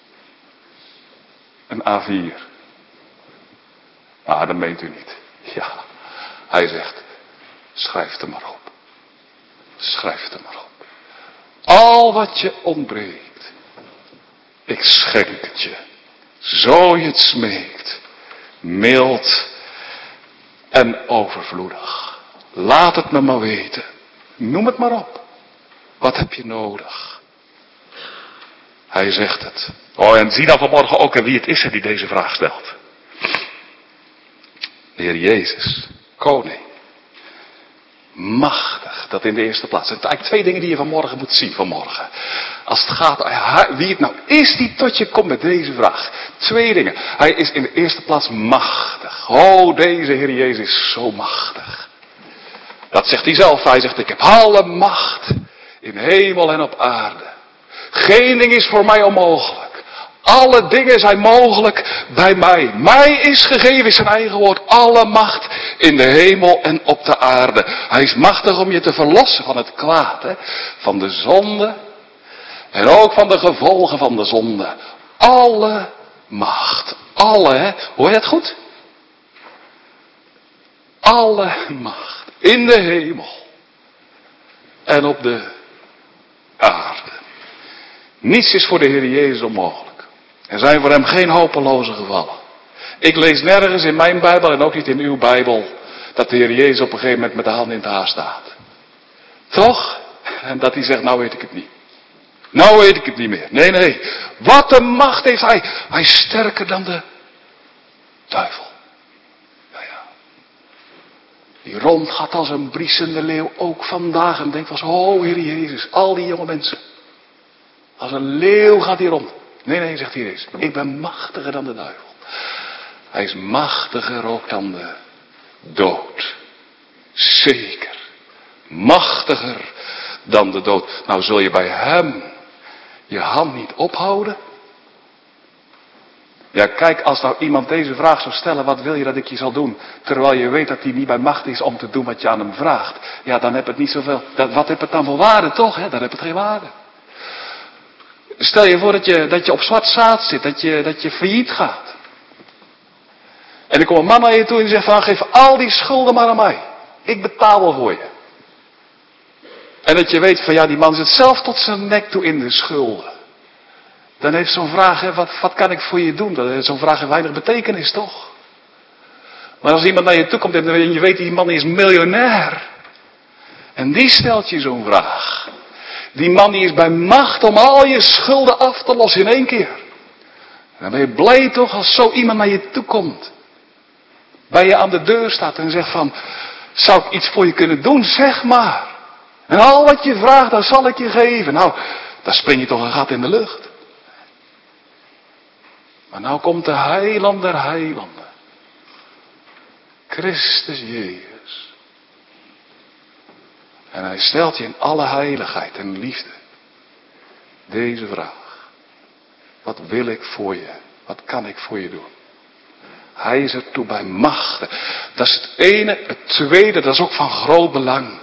Een A4. Ah, dat meent u niet. Ja. Hij zegt, schrijf er maar op. Schrijf er maar op. Al wat je ontbreekt. Ik schenk het je. Zo je het smeekt. Mild en overvloedig. Laat het me maar weten. Noem het maar op. Wat heb je nodig? Hij zegt het. Oh, en zie dan vanmorgen ook wie het is die deze vraag stelt. De Heer Jezus. Koning. Machtig, dat in de eerste plaats. Het zijn eigenlijk twee dingen die je vanmorgen moet zien vanmorgen. Als het gaat, wie het nou is die tot je komt met deze vraag. Twee dingen. Hij is in de eerste plaats machtig. Oh, deze Heer Jezus is zo machtig. Dat zegt hij zelf. Hij zegt, ik heb alle macht in hemel en op aarde. Geen ding is voor mij onmogelijk. Alle dingen zijn mogelijk bij mij. Mij is gegeven, is zijn eigen woord, alle macht in de hemel en op de aarde. Hij is machtig om je te verlossen van het kwaad, hè? Van de zonde en ook van de gevolgen van de zonde. Alle macht, alle, hè? Hoor je dat goed? Alle macht in de hemel en op de aarde. Niets is voor de Heer Jezus onmogelijk. Er zijn voor hem geen hopeloze gevallen. Ik lees nergens in mijn Bijbel en ook niet in uw Bijbel dat de Heer Jezus op een gegeven moment met de handen in het haar staat. Toch? En dat hij zegt, nou weet ik het niet. Nou weet ik het niet meer. Nee. Wat een macht heeft hij. Hij is sterker dan de duivel. Ja. Die rondgaat als een briesende leeuw ook vandaag en denkt van, oh Heer Jezus, al die jonge mensen. Als een leeuw gaat hij rond. Nee, zegt hij eens. Ik ben machtiger dan de duivel. Hij is machtiger ook dan de dood. Zeker. Machtiger dan de dood. Nou, zul je bij hem je hand niet ophouden? Ja, kijk, als nou iemand deze vraag zou stellen, wat wil je dat ik je zal doen? Terwijl je weet dat hij niet bij macht is om te doen wat je aan hem vraagt. Ja, dan heb het niet zoveel. Wat heb het dan voor waarde, toch? Hè? Dan heb het geen waarde. Stel je voor dat je op zwart zaad zit, dat je failliet gaat. En er komt een man naar je toe en die zegt van, geef al die schulden maar aan mij. Ik betaal wel voor je. En dat je weet van, ja, die man zit zelf tot zijn nek toe in de schulden. Dan heeft zo'n vraag, hè, wat kan ik voor je doen? Zo'n vraag heeft weinig betekenis, toch? Maar als iemand naar je toe komt en je weet die man is miljonair. En die stelt je zo'n vraag. Die man die is bij macht om al je schulden af te lossen in één keer. En dan ben je blij toch als zo iemand naar je toe komt. Bij je aan de deur staat en zegt van, zou ik iets voor je kunnen doen? Zeg maar. En al wat je vraagt, dat zal ik je geven. Nou, dan spring je toch een gat in de lucht. Maar nou komt de heiland der heilanden. Christus Jezus. En hij stelt je in alle heiligheid en liefde deze vraag. Wat wil ik voor je? Wat kan ik voor je doen? Hij is ertoe bij machten. Dat is het ene. Het tweede, dat is ook van groot belang.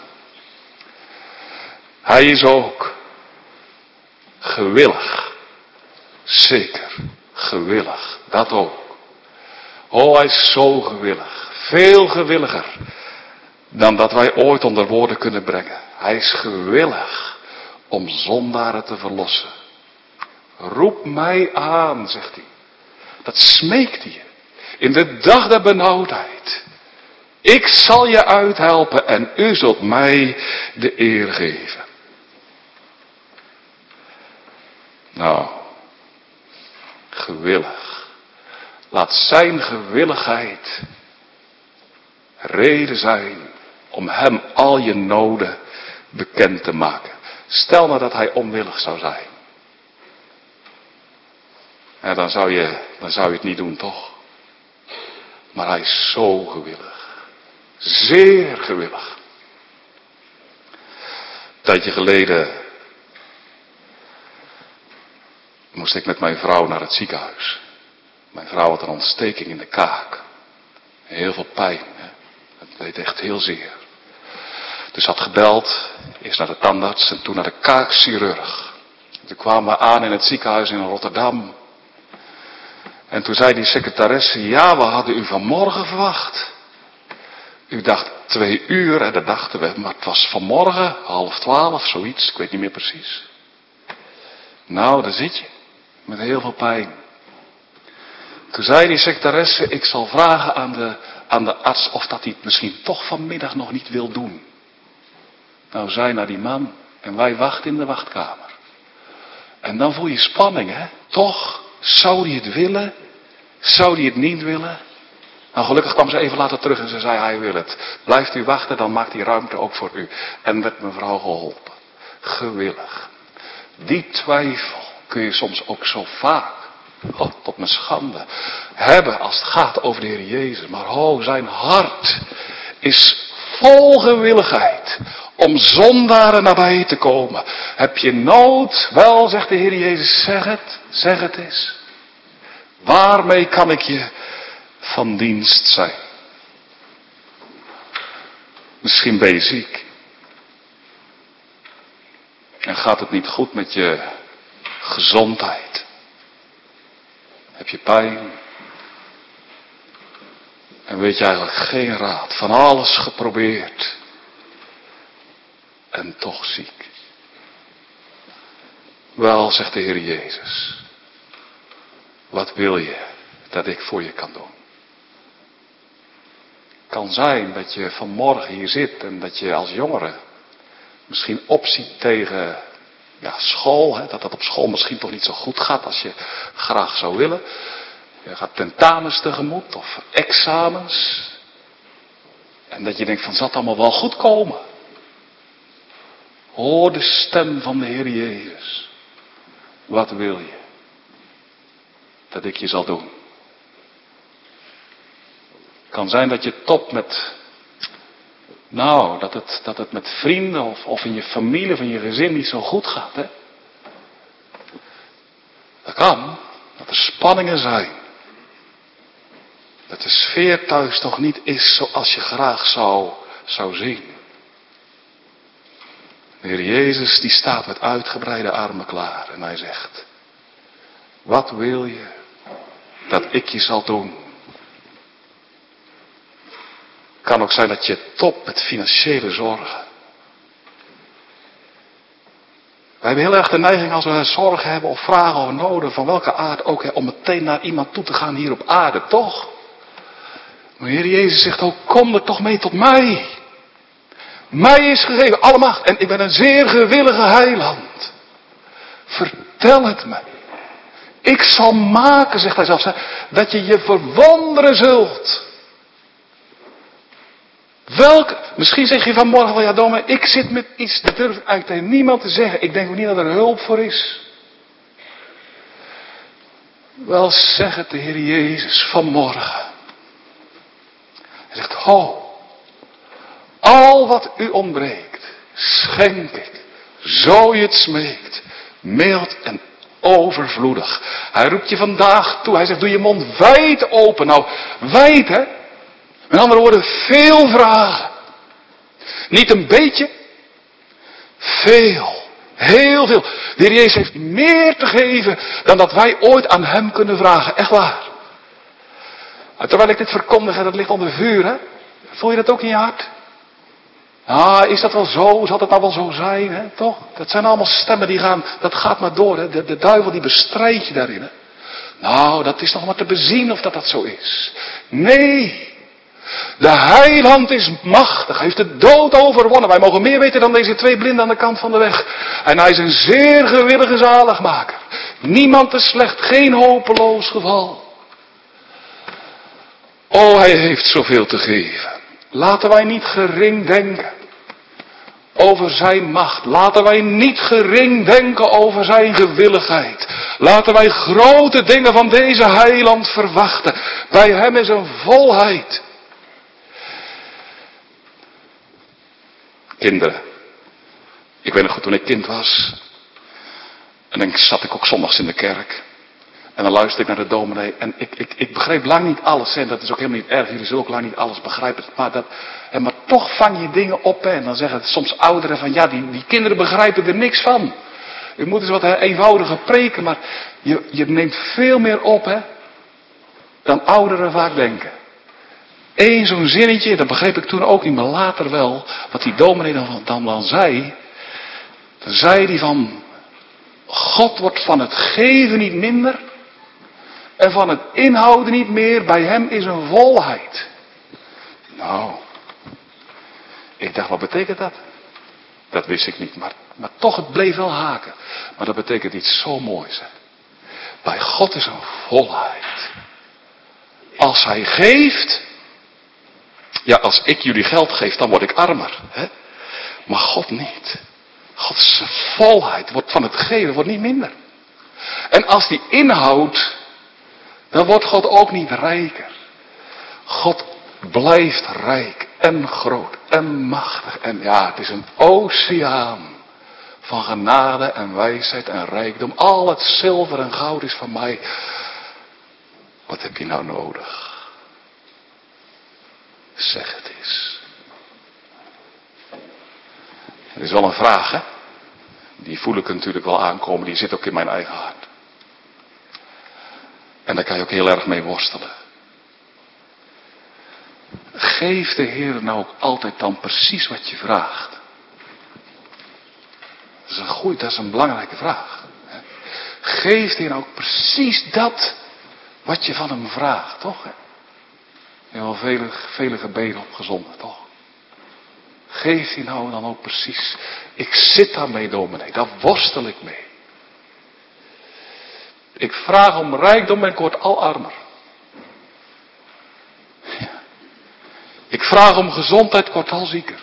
Hij is ook gewillig. Zeker, gewillig. Dat ook. Oh, hij is zo gewillig. Veel gewilliger dan dat wij ooit onder woorden kunnen brengen. Hij is gewillig om zondaren te verlossen. Roep mij aan, zegt hij. Dat smeekt hij. In de dag der benauwdheid. Ik zal je uithelpen en u zult mij de eer geven. Nou, gewillig. Laat zijn gewilligheid reden zijn om hem al je noden bekend te maken. Stel nou dat hij onwillig zou zijn. Ja, dan zou je het niet doen, toch? Maar hij is zo gewillig. Zeer gewillig. Een tijdje geleden moest ik met mijn vrouw naar het ziekenhuis. Mijn vrouw had een ontsteking in de kaak. Heel veel pijn. Hè? Het deed echt heel zeer. Dus had gebeld. Eerst naar de tandarts en toen naar de kaakchirurg. Toen kwamen we aan in het ziekenhuis in Rotterdam. En toen zei die secretaresse, ja, we hadden u vanmorgen verwacht. U dacht 2 uur, en dat dachten we, maar het was vanmorgen, 11:30, zoiets, ik weet niet meer precies. Nou, daar zit je, met heel veel pijn. Toen zei die secretaresse, ik zal vragen aan de arts of dat hij het misschien toch vanmiddag nog niet wil doen. Nou, zei naar die man, en wij wachten in de wachtkamer. En dan voel je spanning, hè? Toch? Zou hij het willen? Zou hij het niet willen? Nou, gelukkig kwam ze even later terug en ze zei, hij wil het. Blijft u wachten, dan maakt hij ruimte ook voor u. En werd mevrouw geholpen. Gewillig. Die twijfel kun je soms ook zo vaak, tot mijn schande, hebben als het gaat over de Heer Jezus. Maar zijn hart is vol gewilligheid om zondaren nabij te komen. Heb je nood? Wel, zegt de Heer Jezus, zeg het eens. Waarmee kan ik je van dienst zijn? Misschien ben je ziek. En gaat het niet goed met je gezondheid? Heb je pijn? En weet je eigenlijk geen raad. Van alles geprobeerd. En toch ziek. Wel, zegt de Heer Jezus. Wat wil je dat ik voor je kan doen? Het kan zijn dat je vanmorgen hier zit en dat je als jongere misschien opziet tegen school. Hè, dat op school misschien toch niet zo goed gaat als je graag zou willen. Je gaat tentamens tegemoet of examens. En dat je denkt van, zal het allemaal wel goed komen? Hoor de stem van de Heer Jezus. Wat wil je dat ik je zal doen? Het kan zijn dat je topt met, dat het met vrienden of in je familie of in je gezin niet zo goed gaat. Hè? Dat kan, dat er spanningen zijn. Dat de sfeer thuis toch niet is zoals je graag zou zien. De Heer Jezus die staat met uitgebreide armen klaar en hij zegt, wat wil je dat ik je zal doen? Het kan ook zijn dat je topt met financiële zorgen. Wij hebben heel erg de neiging als we zorgen hebben of vragen of noden van welke aard ook, om meteen naar iemand toe te gaan hier op aarde, toch? Maar Heer Jezus zegt ook, kom er toch mee tot mij. Mij is gegeven alle macht en ik ben een zeer gewillige heiland. Vertel het mij. Ik zal maken, zegt hij zelfs, dat je je verwonderen zult. Misschien zeg je vanmorgen wel, ja dominee, ik zit met iets, dat durf ik eigenlijk tegen niemand te zeggen. Ik denk ook niet dat er hulp voor is. Wel, zeg het de Heer Jezus vanmorgen. Hij zegt, al wat u ontbreekt, schenk ik, zo je het smeekt, mild en overvloedig. Hij roept je vandaag toe, hij zegt, doe je mond wijd open. Nou, wijd hè. Met andere woorden, veel vragen. Niet een beetje, veel. Heel veel. De Heer Jezus heeft meer te geven dan dat wij ooit aan hem kunnen vragen. Echt waar. En terwijl ik dit verkondig, dat ligt onder vuur, hè? Voel je dat ook in je hart? Ah, is dat wel zo? Zal dat nou wel zo zijn, hè? Toch? Dat zijn allemaal stemmen die gaan, dat gaat maar door, hè? De duivel die bestrijdt je daarin, hè? Nou, dat is nog maar te bezien of dat zo is. Nee. De heiland is machtig. Hij heeft de dood overwonnen. Wij mogen meer weten dan deze twee blinden aan de kant van de weg. En hij is een zeer gewillige zaligmaker. Niemand is slecht. Geen hopeloos geval. O, hij heeft zoveel te geven. Laten wij niet gering denken over zijn macht. Laten wij niet gering denken over zijn gewilligheid. Laten wij grote dingen van deze heiland verwachten. Bij hem is een volheid. Kinderen. Ik weet nog goed, toen ik kind was. En dan zat ik ook zondags in de kerk. En dan luisterde ik naar de dominee. En ik begreep lang niet alles. En dat is ook helemaal niet erg. Jullie zullen ook lang niet alles begrijpen. Maar toch vang je dingen op. En dan zeggen soms ouderen van, ja, die kinderen begrijpen er niks van. U moet eens wat eenvoudiger preken. Maar je neemt veel meer op, hè. Dan ouderen vaak denken. Eén zo'n zinnetje, dat begreep ik toen ook niet, maar later wel. Wat die dominee dan zei. Dan zei hij van, God wordt van het geven niet minder. En van het inhouden niet meer. Bij hem is een volheid. Nou. Ik dacht, wat betekent dat? Dat wist ik niet. Maar toch, het bleef wel haken. Maar dat betekent iets zo moois. Hè? Bij God is een volheid. Als hij geeft. Ja, als ik jullie geld geef, dan word ik armer. Hè? Maar God niet. Gods volheid wordt van het geven wordt niet minder. En als die inhoudt, dan wordt God ook niet rijker. God blijft rijk en groot en machtig. En ja, het is een oceaan van genade en wijsheid en rijkdom. Al het zilver en goud is van mij. Wat heb je nou nodig? Zeg het eens. Er is wel een vraag, hè? Die voel ik natuurlijk wel aankomen. Die zit ook in mijn eigen hart. En daar kan je ook heel erg mee worstelen. Geeft de Heer nou ook altijd dan precies wat je vraagt? Dat is een belangrijke vraag. Hè? Geeft de Heer nou ook precies dat wat je van hem vraagt, toch? Hè? Je hebt wel vele gebeden opgezonden, toch? Geeft hij nou dan ook precies? Ik zit daarmee, dominee. Daar worstel ik mee. Ik vraag om rijkdom en ik word al armer. Ja. Ik vraag om gezondheid, ik word al zieker.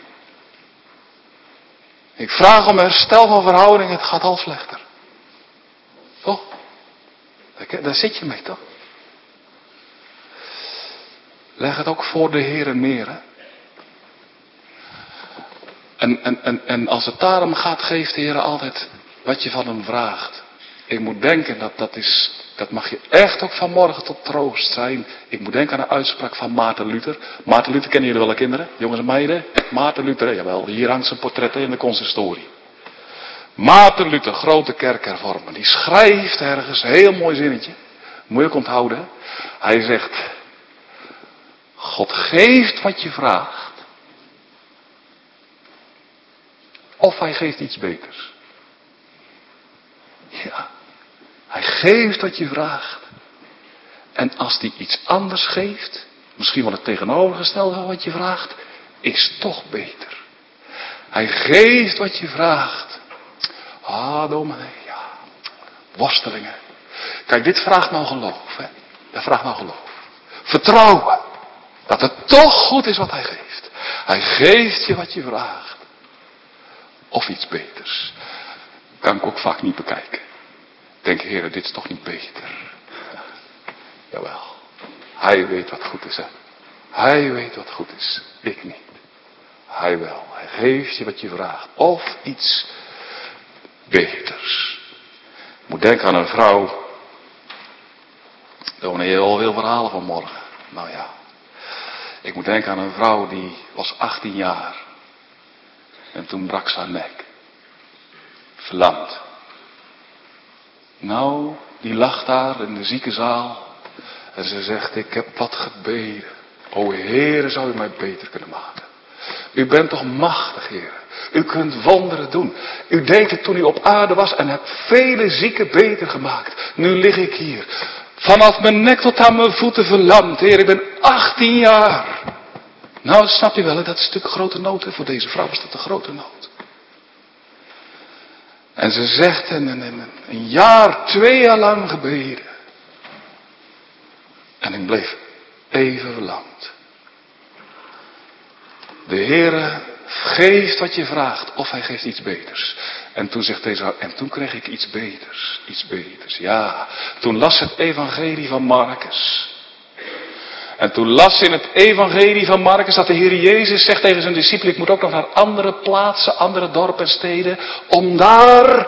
Ik vraag om herstel van verhoudingen, het gaat al slechter. Toch? Daar zit je mee, toch? Leg het ook voor de Heer neer, hè? En als het daarom gaat, geeft de Heer altijd wat je van hem vraagt. Ik moet denken, dat mag je echt ook vanmorgen tot troost zijn. Ik moet denken aan een uitspraak van Maarten Luther. Maarten Luther kennen jullie wel, kinderen? Jongens en meiden? Maarten Luther, jawel, hier hangt zijn portret in de consistorie. Maarten Luther, grote kerkhervormer, die schrijft ergens, heel mooi zinnetje. Moet je ook onthouden, hè? Hij zegt, God geeft wat je vraagt. Of hij geeft iets beters. Ja. Hij geeft wat je vraagt. En als hij iets anders geeft, misschien wel het tegenovergestelde van wat je vraagt, is toch beter. Hij geeft wat je vraagt. Ah, dominee, ja. Worstelingen. Kijk, dit vraagt nou geloof, hè. Dat vraagt nou geloof. Vertrouwen. Dat het toch goed is wat hij geeft. Hij geeft je wat je vraagt. Of iets beters. Kan ik ook vaak niet bekijken. Ik denk, Heere, dit is toch niet beter. Jawel. Hij weet wat goed is, hè. Hij weet wat goed is. Ik niet. Hij wel. Hij geeft je wat je vraagt. Of iets beters. Ik moet denken aan een vrouw. Dominee, al veel verhalen van morgen. Nou ja. Ik moet denken aan een vrouw die was 18 jaar. En toen brak ze haar nek. Verlamd. Nou, die lag daar in de ziekenzaal. En ze zegt, ik heb wat gebeden. O Heere, zou u mij beter kunnen maken. U bent toch machtig, Heere. U kunt wonderen doen. U deed het toen u op aarde was en hebt vele zieken beter gemaakt. Nu lig ik hier. Vanaf mijn nek tot aan mijn voeten verlamd. Heer, ik ben 18 jaar. Nou, snap je wel, hè? Dat is natuurlijk een grote nood. Hè? Voor deze vrouw is dat een grote nood. En ze zegt een jaar, 2 jaar lang gebeden. En ik bleef even verlamd. De Heere geeft wat je vraagt, of hij geeft iets beters. En toen zegt deze vrouw, en toen kreeg ik iets beters, iets beters. Ja, toen las het evangelie van Marcus. En toen las in het evangelie van Marcus dat de Heer Jezus zegt tegen zijn discipelen, ik moet ook nog naar andere plaatsen, andere dorpen en steden, om daar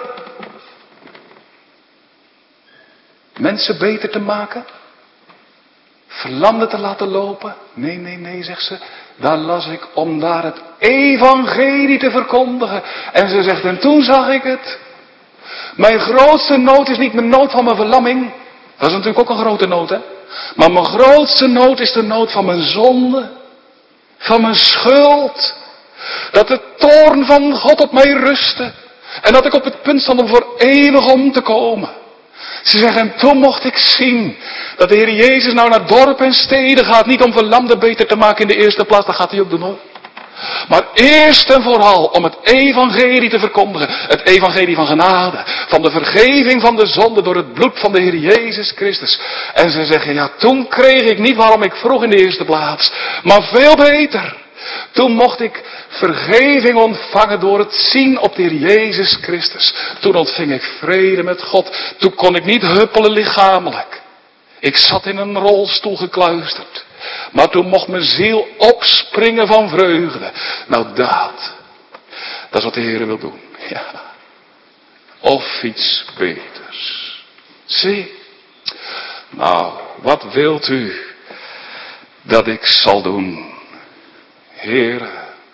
mensen beter te maken. Verlamden te laten lopen. Nee, zegt ze. Daar las ik om daar het evangelie te verkondigen. En ze zegt, en toen zag ik het. Mijn grootste nood is niet mijn nood van mijn verlamming. Dat is natuurlijk ook een grote nood, hè. Maar mijn grootste nood is de nood van mijn zonde. Van mijn schuld. Dat de toorn van God op mij rustte. En dat ik op het punt stond om voor eeuwig om te komen. Ze zeggen, en toen mocht ik zien dat de Heer Jezus nou naar dorpen en steden gaat. Niet om verlamden beter te maken in de eerste plaats, dat gaat hij ook doen hoor. Maar eerst en vooral om het evangelie te verkondigen. Het evangelie van genade. Van de vergeving van de zonde door het bloed van de Heer Jezus Christus. En ze zeggen, ja toen kreeg ik niet waarom ik vroeg in de eerste plaats. Maar veel beter. Toen mocht ik vergeving ontvangen door het zien op de Heer Jezus Christus. Toen ontving ik vrede met God. Toen kon ik niet huppelen lichamelijk. Ik zat in een rolstoel gekluisterd. Maar toen mocht mijn ziel opspringen van vreugde. Nou dat is wat de Heer wil doen. Ja. Of iets beters. Zie. Nou, wat wilt u dat ik zal doen? Heere,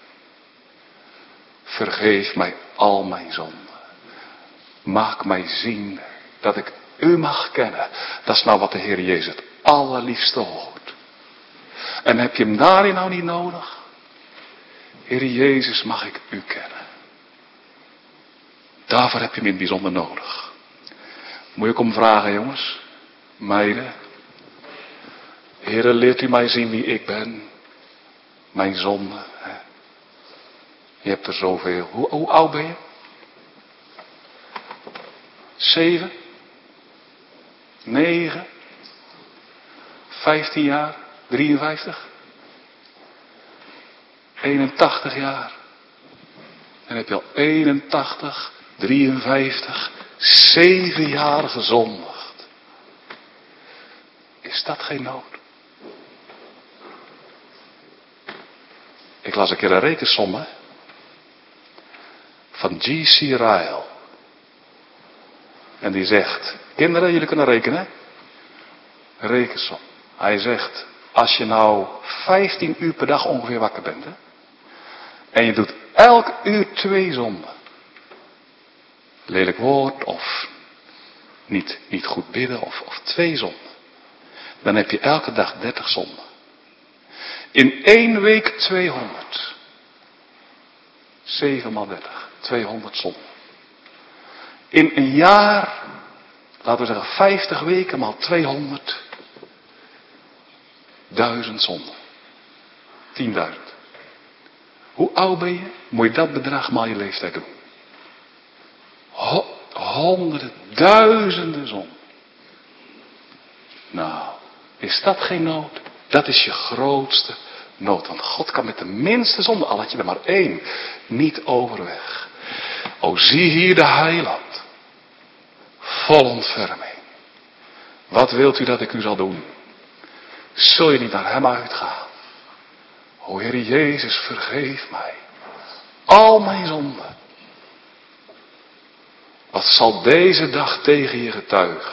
vergeef mij al mijn zonden. Maak mij zien dat ik u mag kennen. Dat is nou wat de Heer Jezus het allerliefste hoort. En heb je hem daarin nou niet nodig? Heer Jezus, mag ik u kennen. Daarvoor heb je hem in het bijzonder nodig. Moet ik om vragen, jongens? Meiden. Heere, leert u mij zien wie ik ben. Mijn zonde. Hè? Je hebt er zoveel. Hoe oud ben je? 7? 9? 15 jaar? 53? 81 jaar? En heb je al 81, 53, 7 jaar gezondigd. Is dat geen nood? Ik las een keer een rekensom hè, van G.C. Ryle. En die zegt, kinderen, jullie kunnen rekenen. Een rekensom. Hij zegt, als je nou 15 uur per dag ongeveer wakker bent. Hè, en je doet elk uur 2 zonden. Lelijk woord of niet goed bidden of 2 zonden. Dan heb je elke dag 30 zonden. In 1 week 200. 7 maal 30. 200 zonden. In een jaar, laten we zeggen 50 weken maal 200. 1000 zonden. 10.000. Hoe oud ben je? Moet je dat bedrag maar je leeftijd doen. Honderden, duizenden zonden. Nou, is dat geen nood? Dat is je grootste nood. Want God kan met de minste zonde, al had je er maar 1, niet overweg. O, zie hier de heiland. Vol ontferming. Wat wilt u dat ik u zal doen? Zul je niet naar hem uitgaan? O Heer Jezus, vergeef mij al mijn zonden. Wat zal deze dag tegen je getuigen?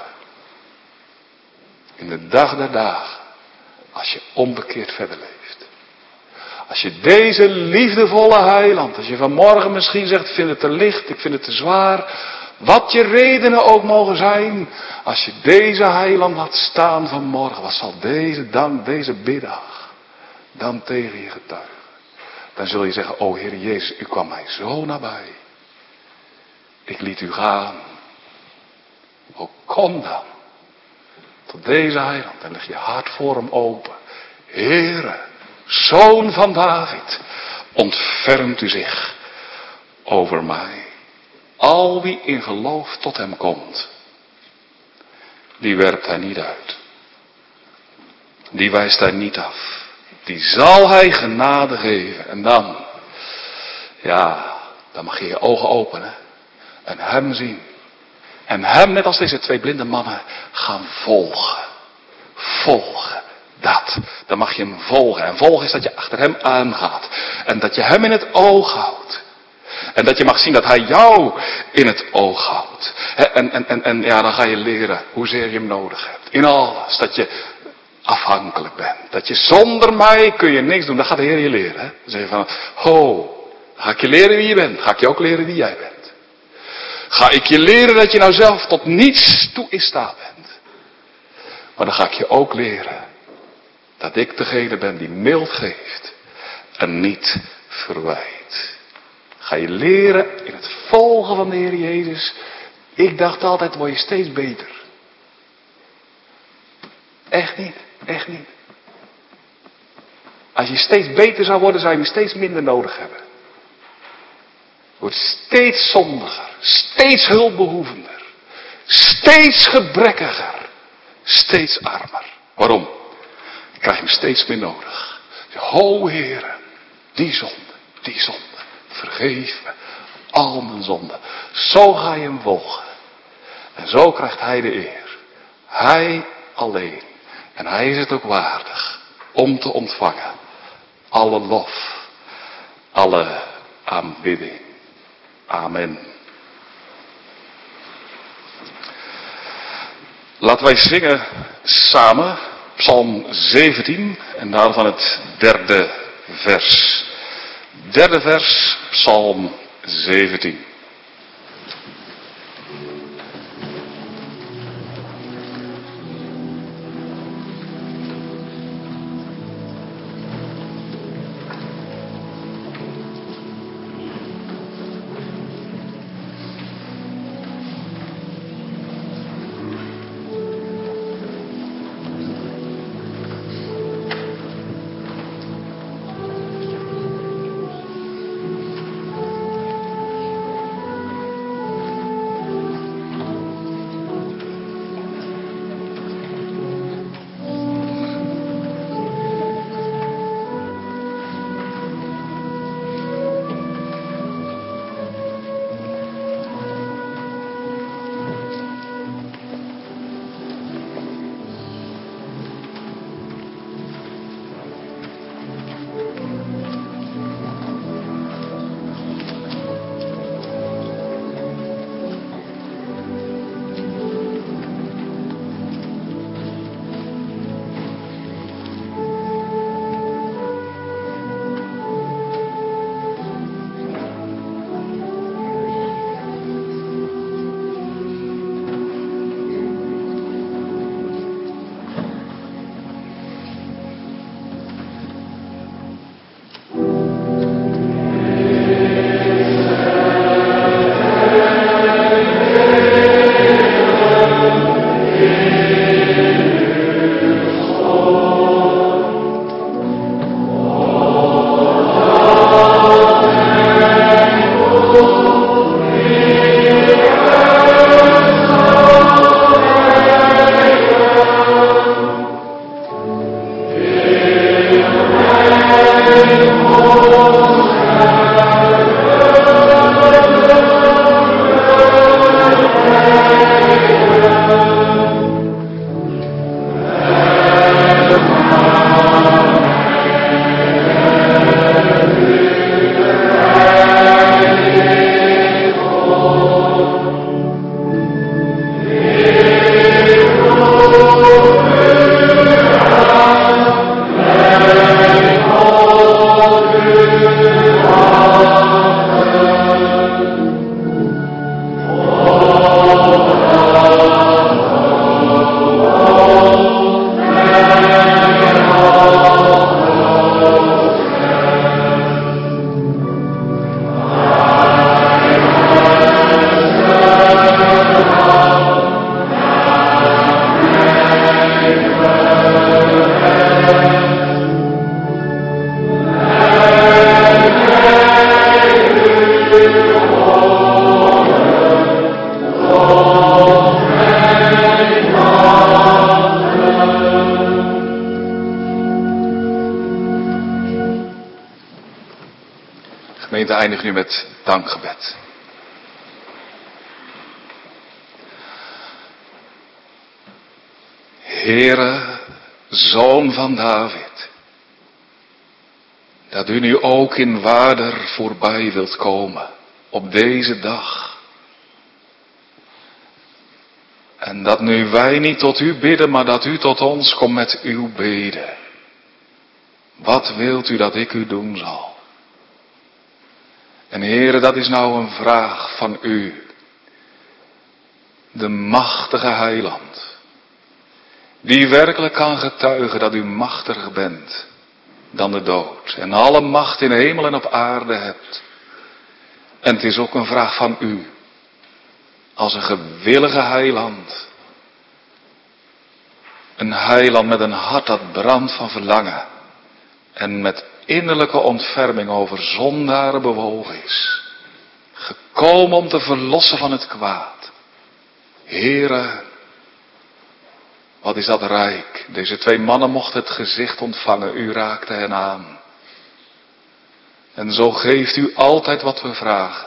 In de dag der dagen, als je onbekeerd verder leeft. Als je deze liefdevolle heiland, als je vanmorgen misschien zegt, ik vind het te licht, ik vind het te zwaar. Wat je redenen ook mogen zijn. Als je deze heiland laat staan vanmorgen, wat zal deze dank, deze biddag dan tegen je getuigen? Dan zul je zeggen, o Heer Jezus, u kwam mij zo nabij. Ik liet u gaan. O, kom dan tot deze heiland en leg je hart voor hem open. Heere, Zoon van David, ontfermt u zich over mij. Al wie in geloof tot hem komt, die werpt hij niet uit. Die wijst hij niet af. Die zal hij genade geven. En dan, ja, dan mag je je ogen openen en hem zien. En hem, net als deze 2 blinde mannen, gaan volgen. Volgen. Dat. Dan mag je hem volgen. En volgen is dat je achter hem aangaat. En dat je hem in het oog houdt. En dat je mag zien dat hij jou in het oog houdt. En ja, dan ga je leren hoezeer je hem nodig hebt. In alles. Dat je afhankelijk bent. Dat je zonder mij kun je niks doen. Dat gaat de Heer je leren. Hè? Dan zeg je van, ga ik je leren wie je bent. Ga ik je ook leren wie jij bent. Ga ik je leren dat je nou zelf tot niets toe in staat bent. Maar dan ga ik je ook leren dat ik degene ben die mild geeft en niet verwijt. Ga je leren in het volgen van de Heer Jezus. Ik dacht altijd, word je steeds beter. Echt niet, echt niet. Als je steeds beter zou worden, zou je me steeds minder nodig hebben. Je wordt steeds zondiger, steeds hulpbehoevender, steeds gebrekkiger, steeds armer. Waarom? Dan krijg je hem steeds meer nodig. O Heere, die zonde, vergeef me al mijn zonden. Zo ga je hem volgen. En zo krijgt hij de eer. Hij alleen. En hij is het ook waardig om te ontvangen alle lof, alle aanbidding. Amen. Laten wij zingen samen Psalm 17 en daarvan het 3e vers. 3e vers, Psalm 17. gemeente eindigt nu met dankgebed. Heere, Zoon van David, dat u nu ook in waarder voorbij wilt komen op deze dag. En dat nu wij niet tot u bidden, maar dat u tot ons komt met uw beden. Wat wilt u dat ik u doen zal? En Heere, dat is nou een vraag van u, de machtige heiland, die werkelijk kan getuigen dat u machtiger bent dan de dood. En alle macht in hemel en op aarde hebt. En het is ook een vraag van u, als een gewillige heiland. Een heiland met een hart dat brandt van verlangen. En met innerlijke ontferming over zondaren bewogen is. Gekomen om te verlossen van het kwaad. Heere, wat is dat rijk. Deze twee mannen mochten het gezicht ontvangen. U raakte hen aan. En zo geeft u altijd wat we vragen.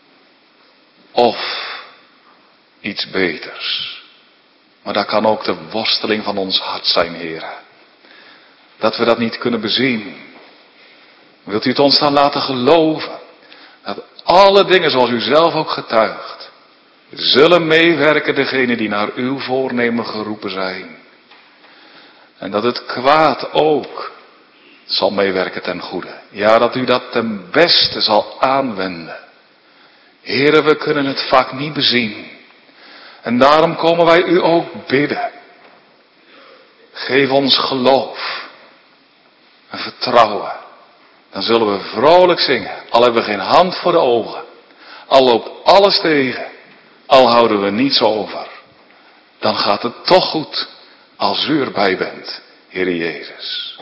Of iets beters. Maar dat kan ook de worsteling van ons hart zijn, Heere. Dat we dat niet kunnen bezien. Wilt u het ons dan laten geloven. Dat alle dingen zoals u zelf ook getuigt. Zullen meewerken degenen die naar uw voornemen geroepen zijn. En dat het kwaad ook zal meewerken ten goede. Ja, dat u dat ten beste zal aanwenden. Heere, we kunnen het vaak niet bezien. En daarom komen wij u ook bidden. Geef ons geloof en vertrouwen. Dan zullen we vrolijk zingen. Al hebben we geen hand voor de ogen. Al loopt alles tegen. Al houden we niets over. Dan gaat het toch goed als u erbij bent, Heere Jezus.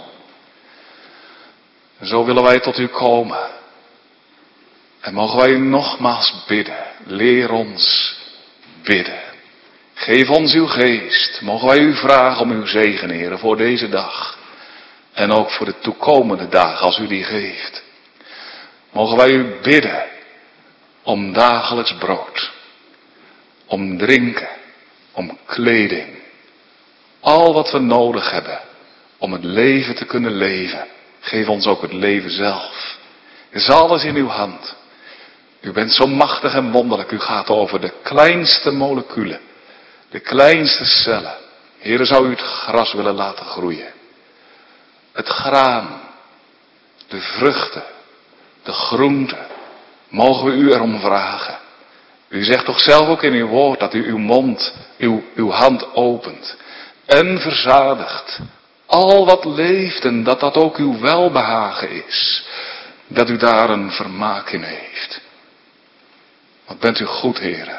En zo willen wij tot u komen. En mogen wij u nogmaals bidden. Leer ons bidden. Geef ons uw geest. Mogen wij u vragen om uw zegen, Heere, voor deze dag. En ook voor de toekomende dagen, als u die geeft. Mogen wij u bidden om dagelijks brood. Om drinken. Om kleding. Al wat we nodig hebben om het leven te kunnen leven. Geef ons ook het leven zelf. Het is alles in uw hand. U bent zo machtig en wonderlijk. U gaat over de kleinste moleculen. De kleinste cellen. Heere, zou u het gras willen laten groeien. Het graan. De vruchten. De groenten. Mogen we u erom vragen. U zegt toch zelf ook in uw woord dat u uw mond, uw hand opent. En verzadigt. Al wat leeft en dat dat ook uw welbehagen is. Dat u daar een vermaak in heeft. Wat bent u goed, Heere.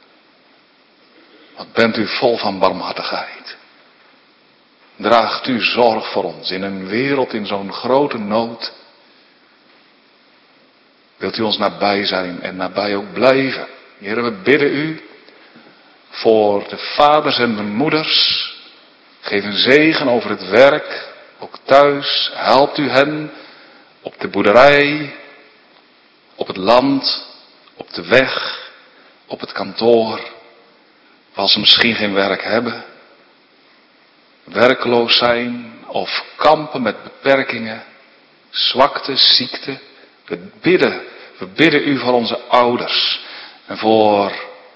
Wat bent u vol van barmhartigheid. Draagt u zorg voor ons in een wereld in zo'n grote nood. Wilt u ons nabij zijn en nabij ook blijven. Heere, we bidden u voor de vaders en de moeders. Geef een zegen over het werk, ook thuis. Helpt u hen op de boerderij, op het land, op de weg, op het kantoor. Waar ze misschien geen werk hebben. Werkloos zijn of kampen met beperkingen. Zwakte, ziekte. We bidden u voor onze ouders. En voor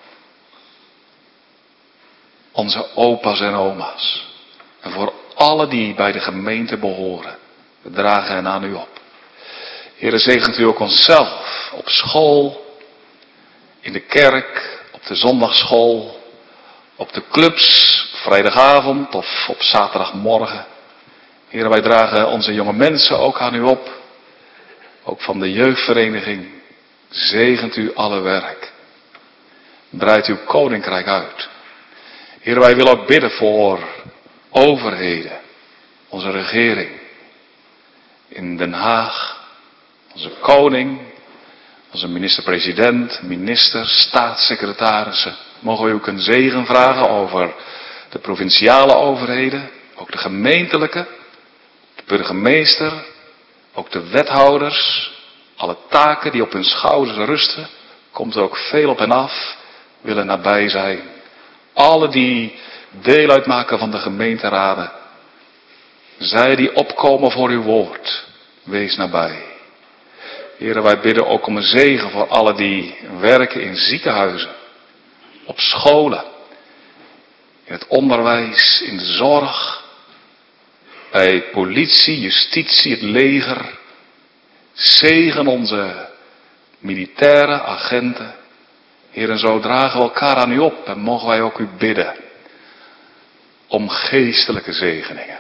onze opa's en oma's. En voor alle die bij de gemeente behoren. We dragen hen aan u op. Heere, zegent u ook onszelf op school, in de kerk, op de zondagschool, op de clubs, vrijdagavond of op zaterdagmorgen. Heere, wij dragen onze jonge mensen ook aan u op. Ook van de jeugdvereniging. Zegent u alle werk. Breidt uw koninkrijk uit. Heere, wij willen ook bidden voor overheden. Onze regering. In Den Haag. Onze koning. Onze minister-president. Ministers, staatssecretarissen. Mogen we ook een zegen vragen over de provinciale overheden. Ook de gemeentelijke. De burgemeester. Ook de wethouders. Alle taken die op hun schouders rusten, komt er ook veel op hen af, willen nabij zijn. Alle die deel uitmaken van de gemeenteraden, zij die opkomen voor uw woord, wees nabij. Heren, wij bidden ook om een zegen voor alle die werken in ziekenhuizen, op scholen, in het onderwijs, in de zorg, bij politie, justitie, het leger. Zegen onze militaire agenten. Heren, zo dragen we elkaar aan u op en mogen wij ook u bidden om geestelijke zegeningen.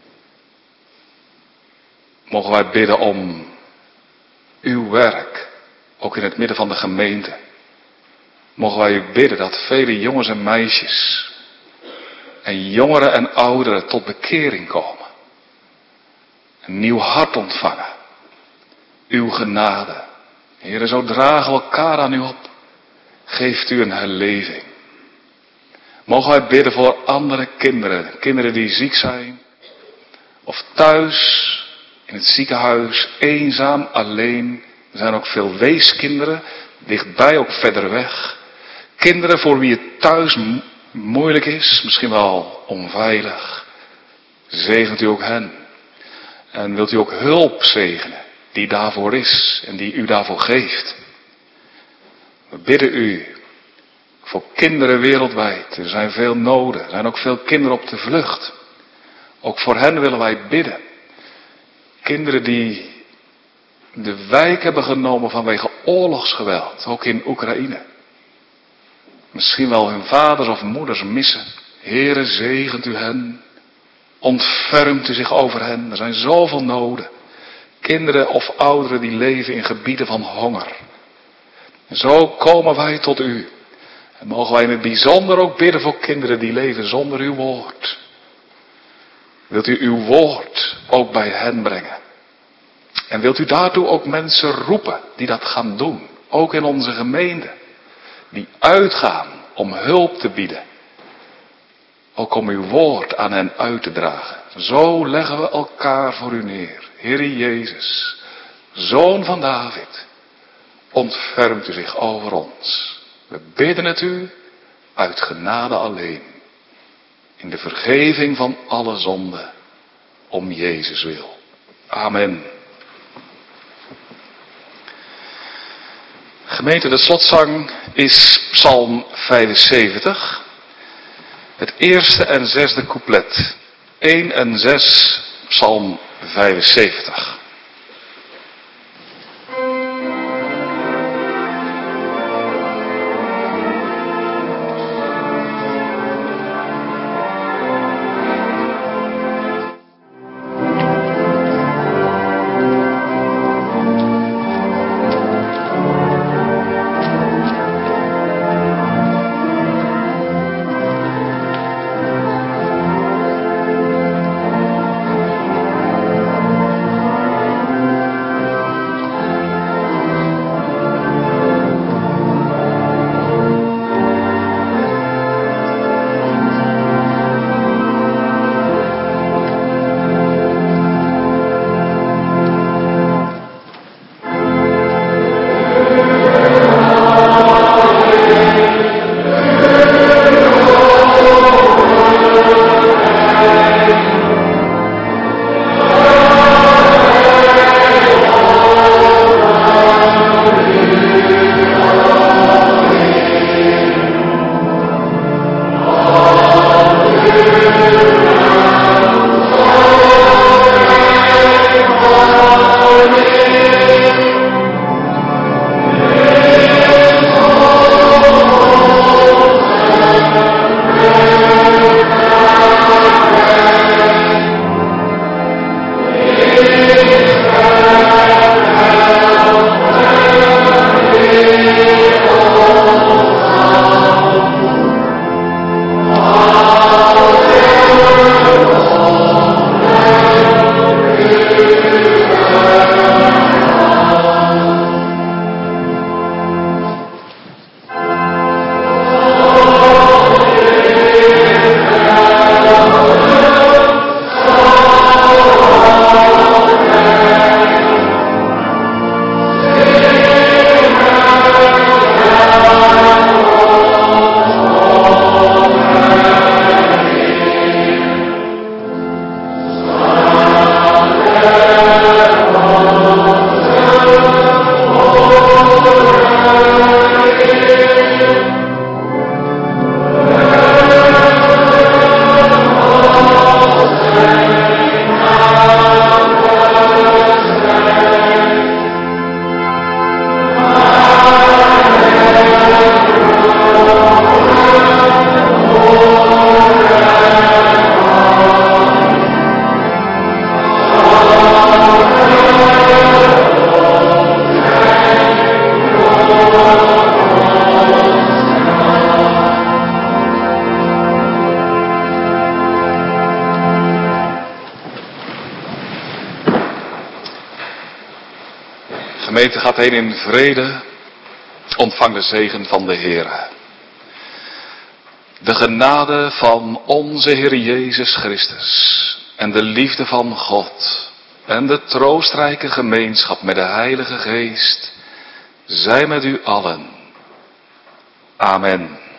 Mogen wij bidden om uw werk, ook in het midden van de gemeente. Mogen wij u bidden dat vele jongens en meisjes en jongeren en ouderen tot bekering komen. Een nieuw hart ontvangen. Uw genade. Heren, zo dragen we elkaar aan u op. Geeft u een herleving. Mogen wij bidden voor andere kinderen. Kinderen die ziek zijn. Of thuis, in het ziekenhuis, eenzaam, alleen. Er zijn ook veel weeskinderen. Dichtbij, ook verder weg. Kinderen voor wie het thuis moeilijk is. Misschien wel onveilig. Zegent u ook hen. En wilt u ook hulp zegenen. Die daarvoor is en die u daarvoor geeft. We bidden u voor kinderen wereldwijd. Er zijn veel noden. Er zijn ook veel kinderen op de vlucht. Ook voor hen willen wij bidden. Kinderen die de wijk hebben genomen vanwege oorlogsgeweld. Ook in Oekraïne. Misschien wel hun vaders of moeders missen. Heere, zegent u hen. Ontfermt u zich over hen. Er zijn zoveel noden. Kinderen of ouderen die leven in gebieden van honger. En zo komen wij tot u. En mogen wij in het bijzonder ook bidden voor kinderen die leven zonder uw woord. Wilt u uw woord ook bij hen brengen? En wilt u daartoe ook mensen roepen die dat gaan doen? Ook in onze gemeente. Die uitgaan om hulp te bieden. Ook om uw woord aan hen uit te dragen. Zo leggen we elkaar voor u neer. Heere Jezus, Zoon van David, ontfermt u zich over ons. We bidden het u uit genade alleen. In de vergeving van alle zonden, om Jezus wil. Amen. Gemeente, de slotzang is Psalm 75. Het eerste en zesde couplet. 1 en 6, Psalm 75.
gemeente gaat heen in vrede. Ontvang de zegen van de Heere. De genade van onze Heer Jezus Christus en de liefde van God en de troostrijke gemeenschap met de Heilige Geest zij met u allen. Amen.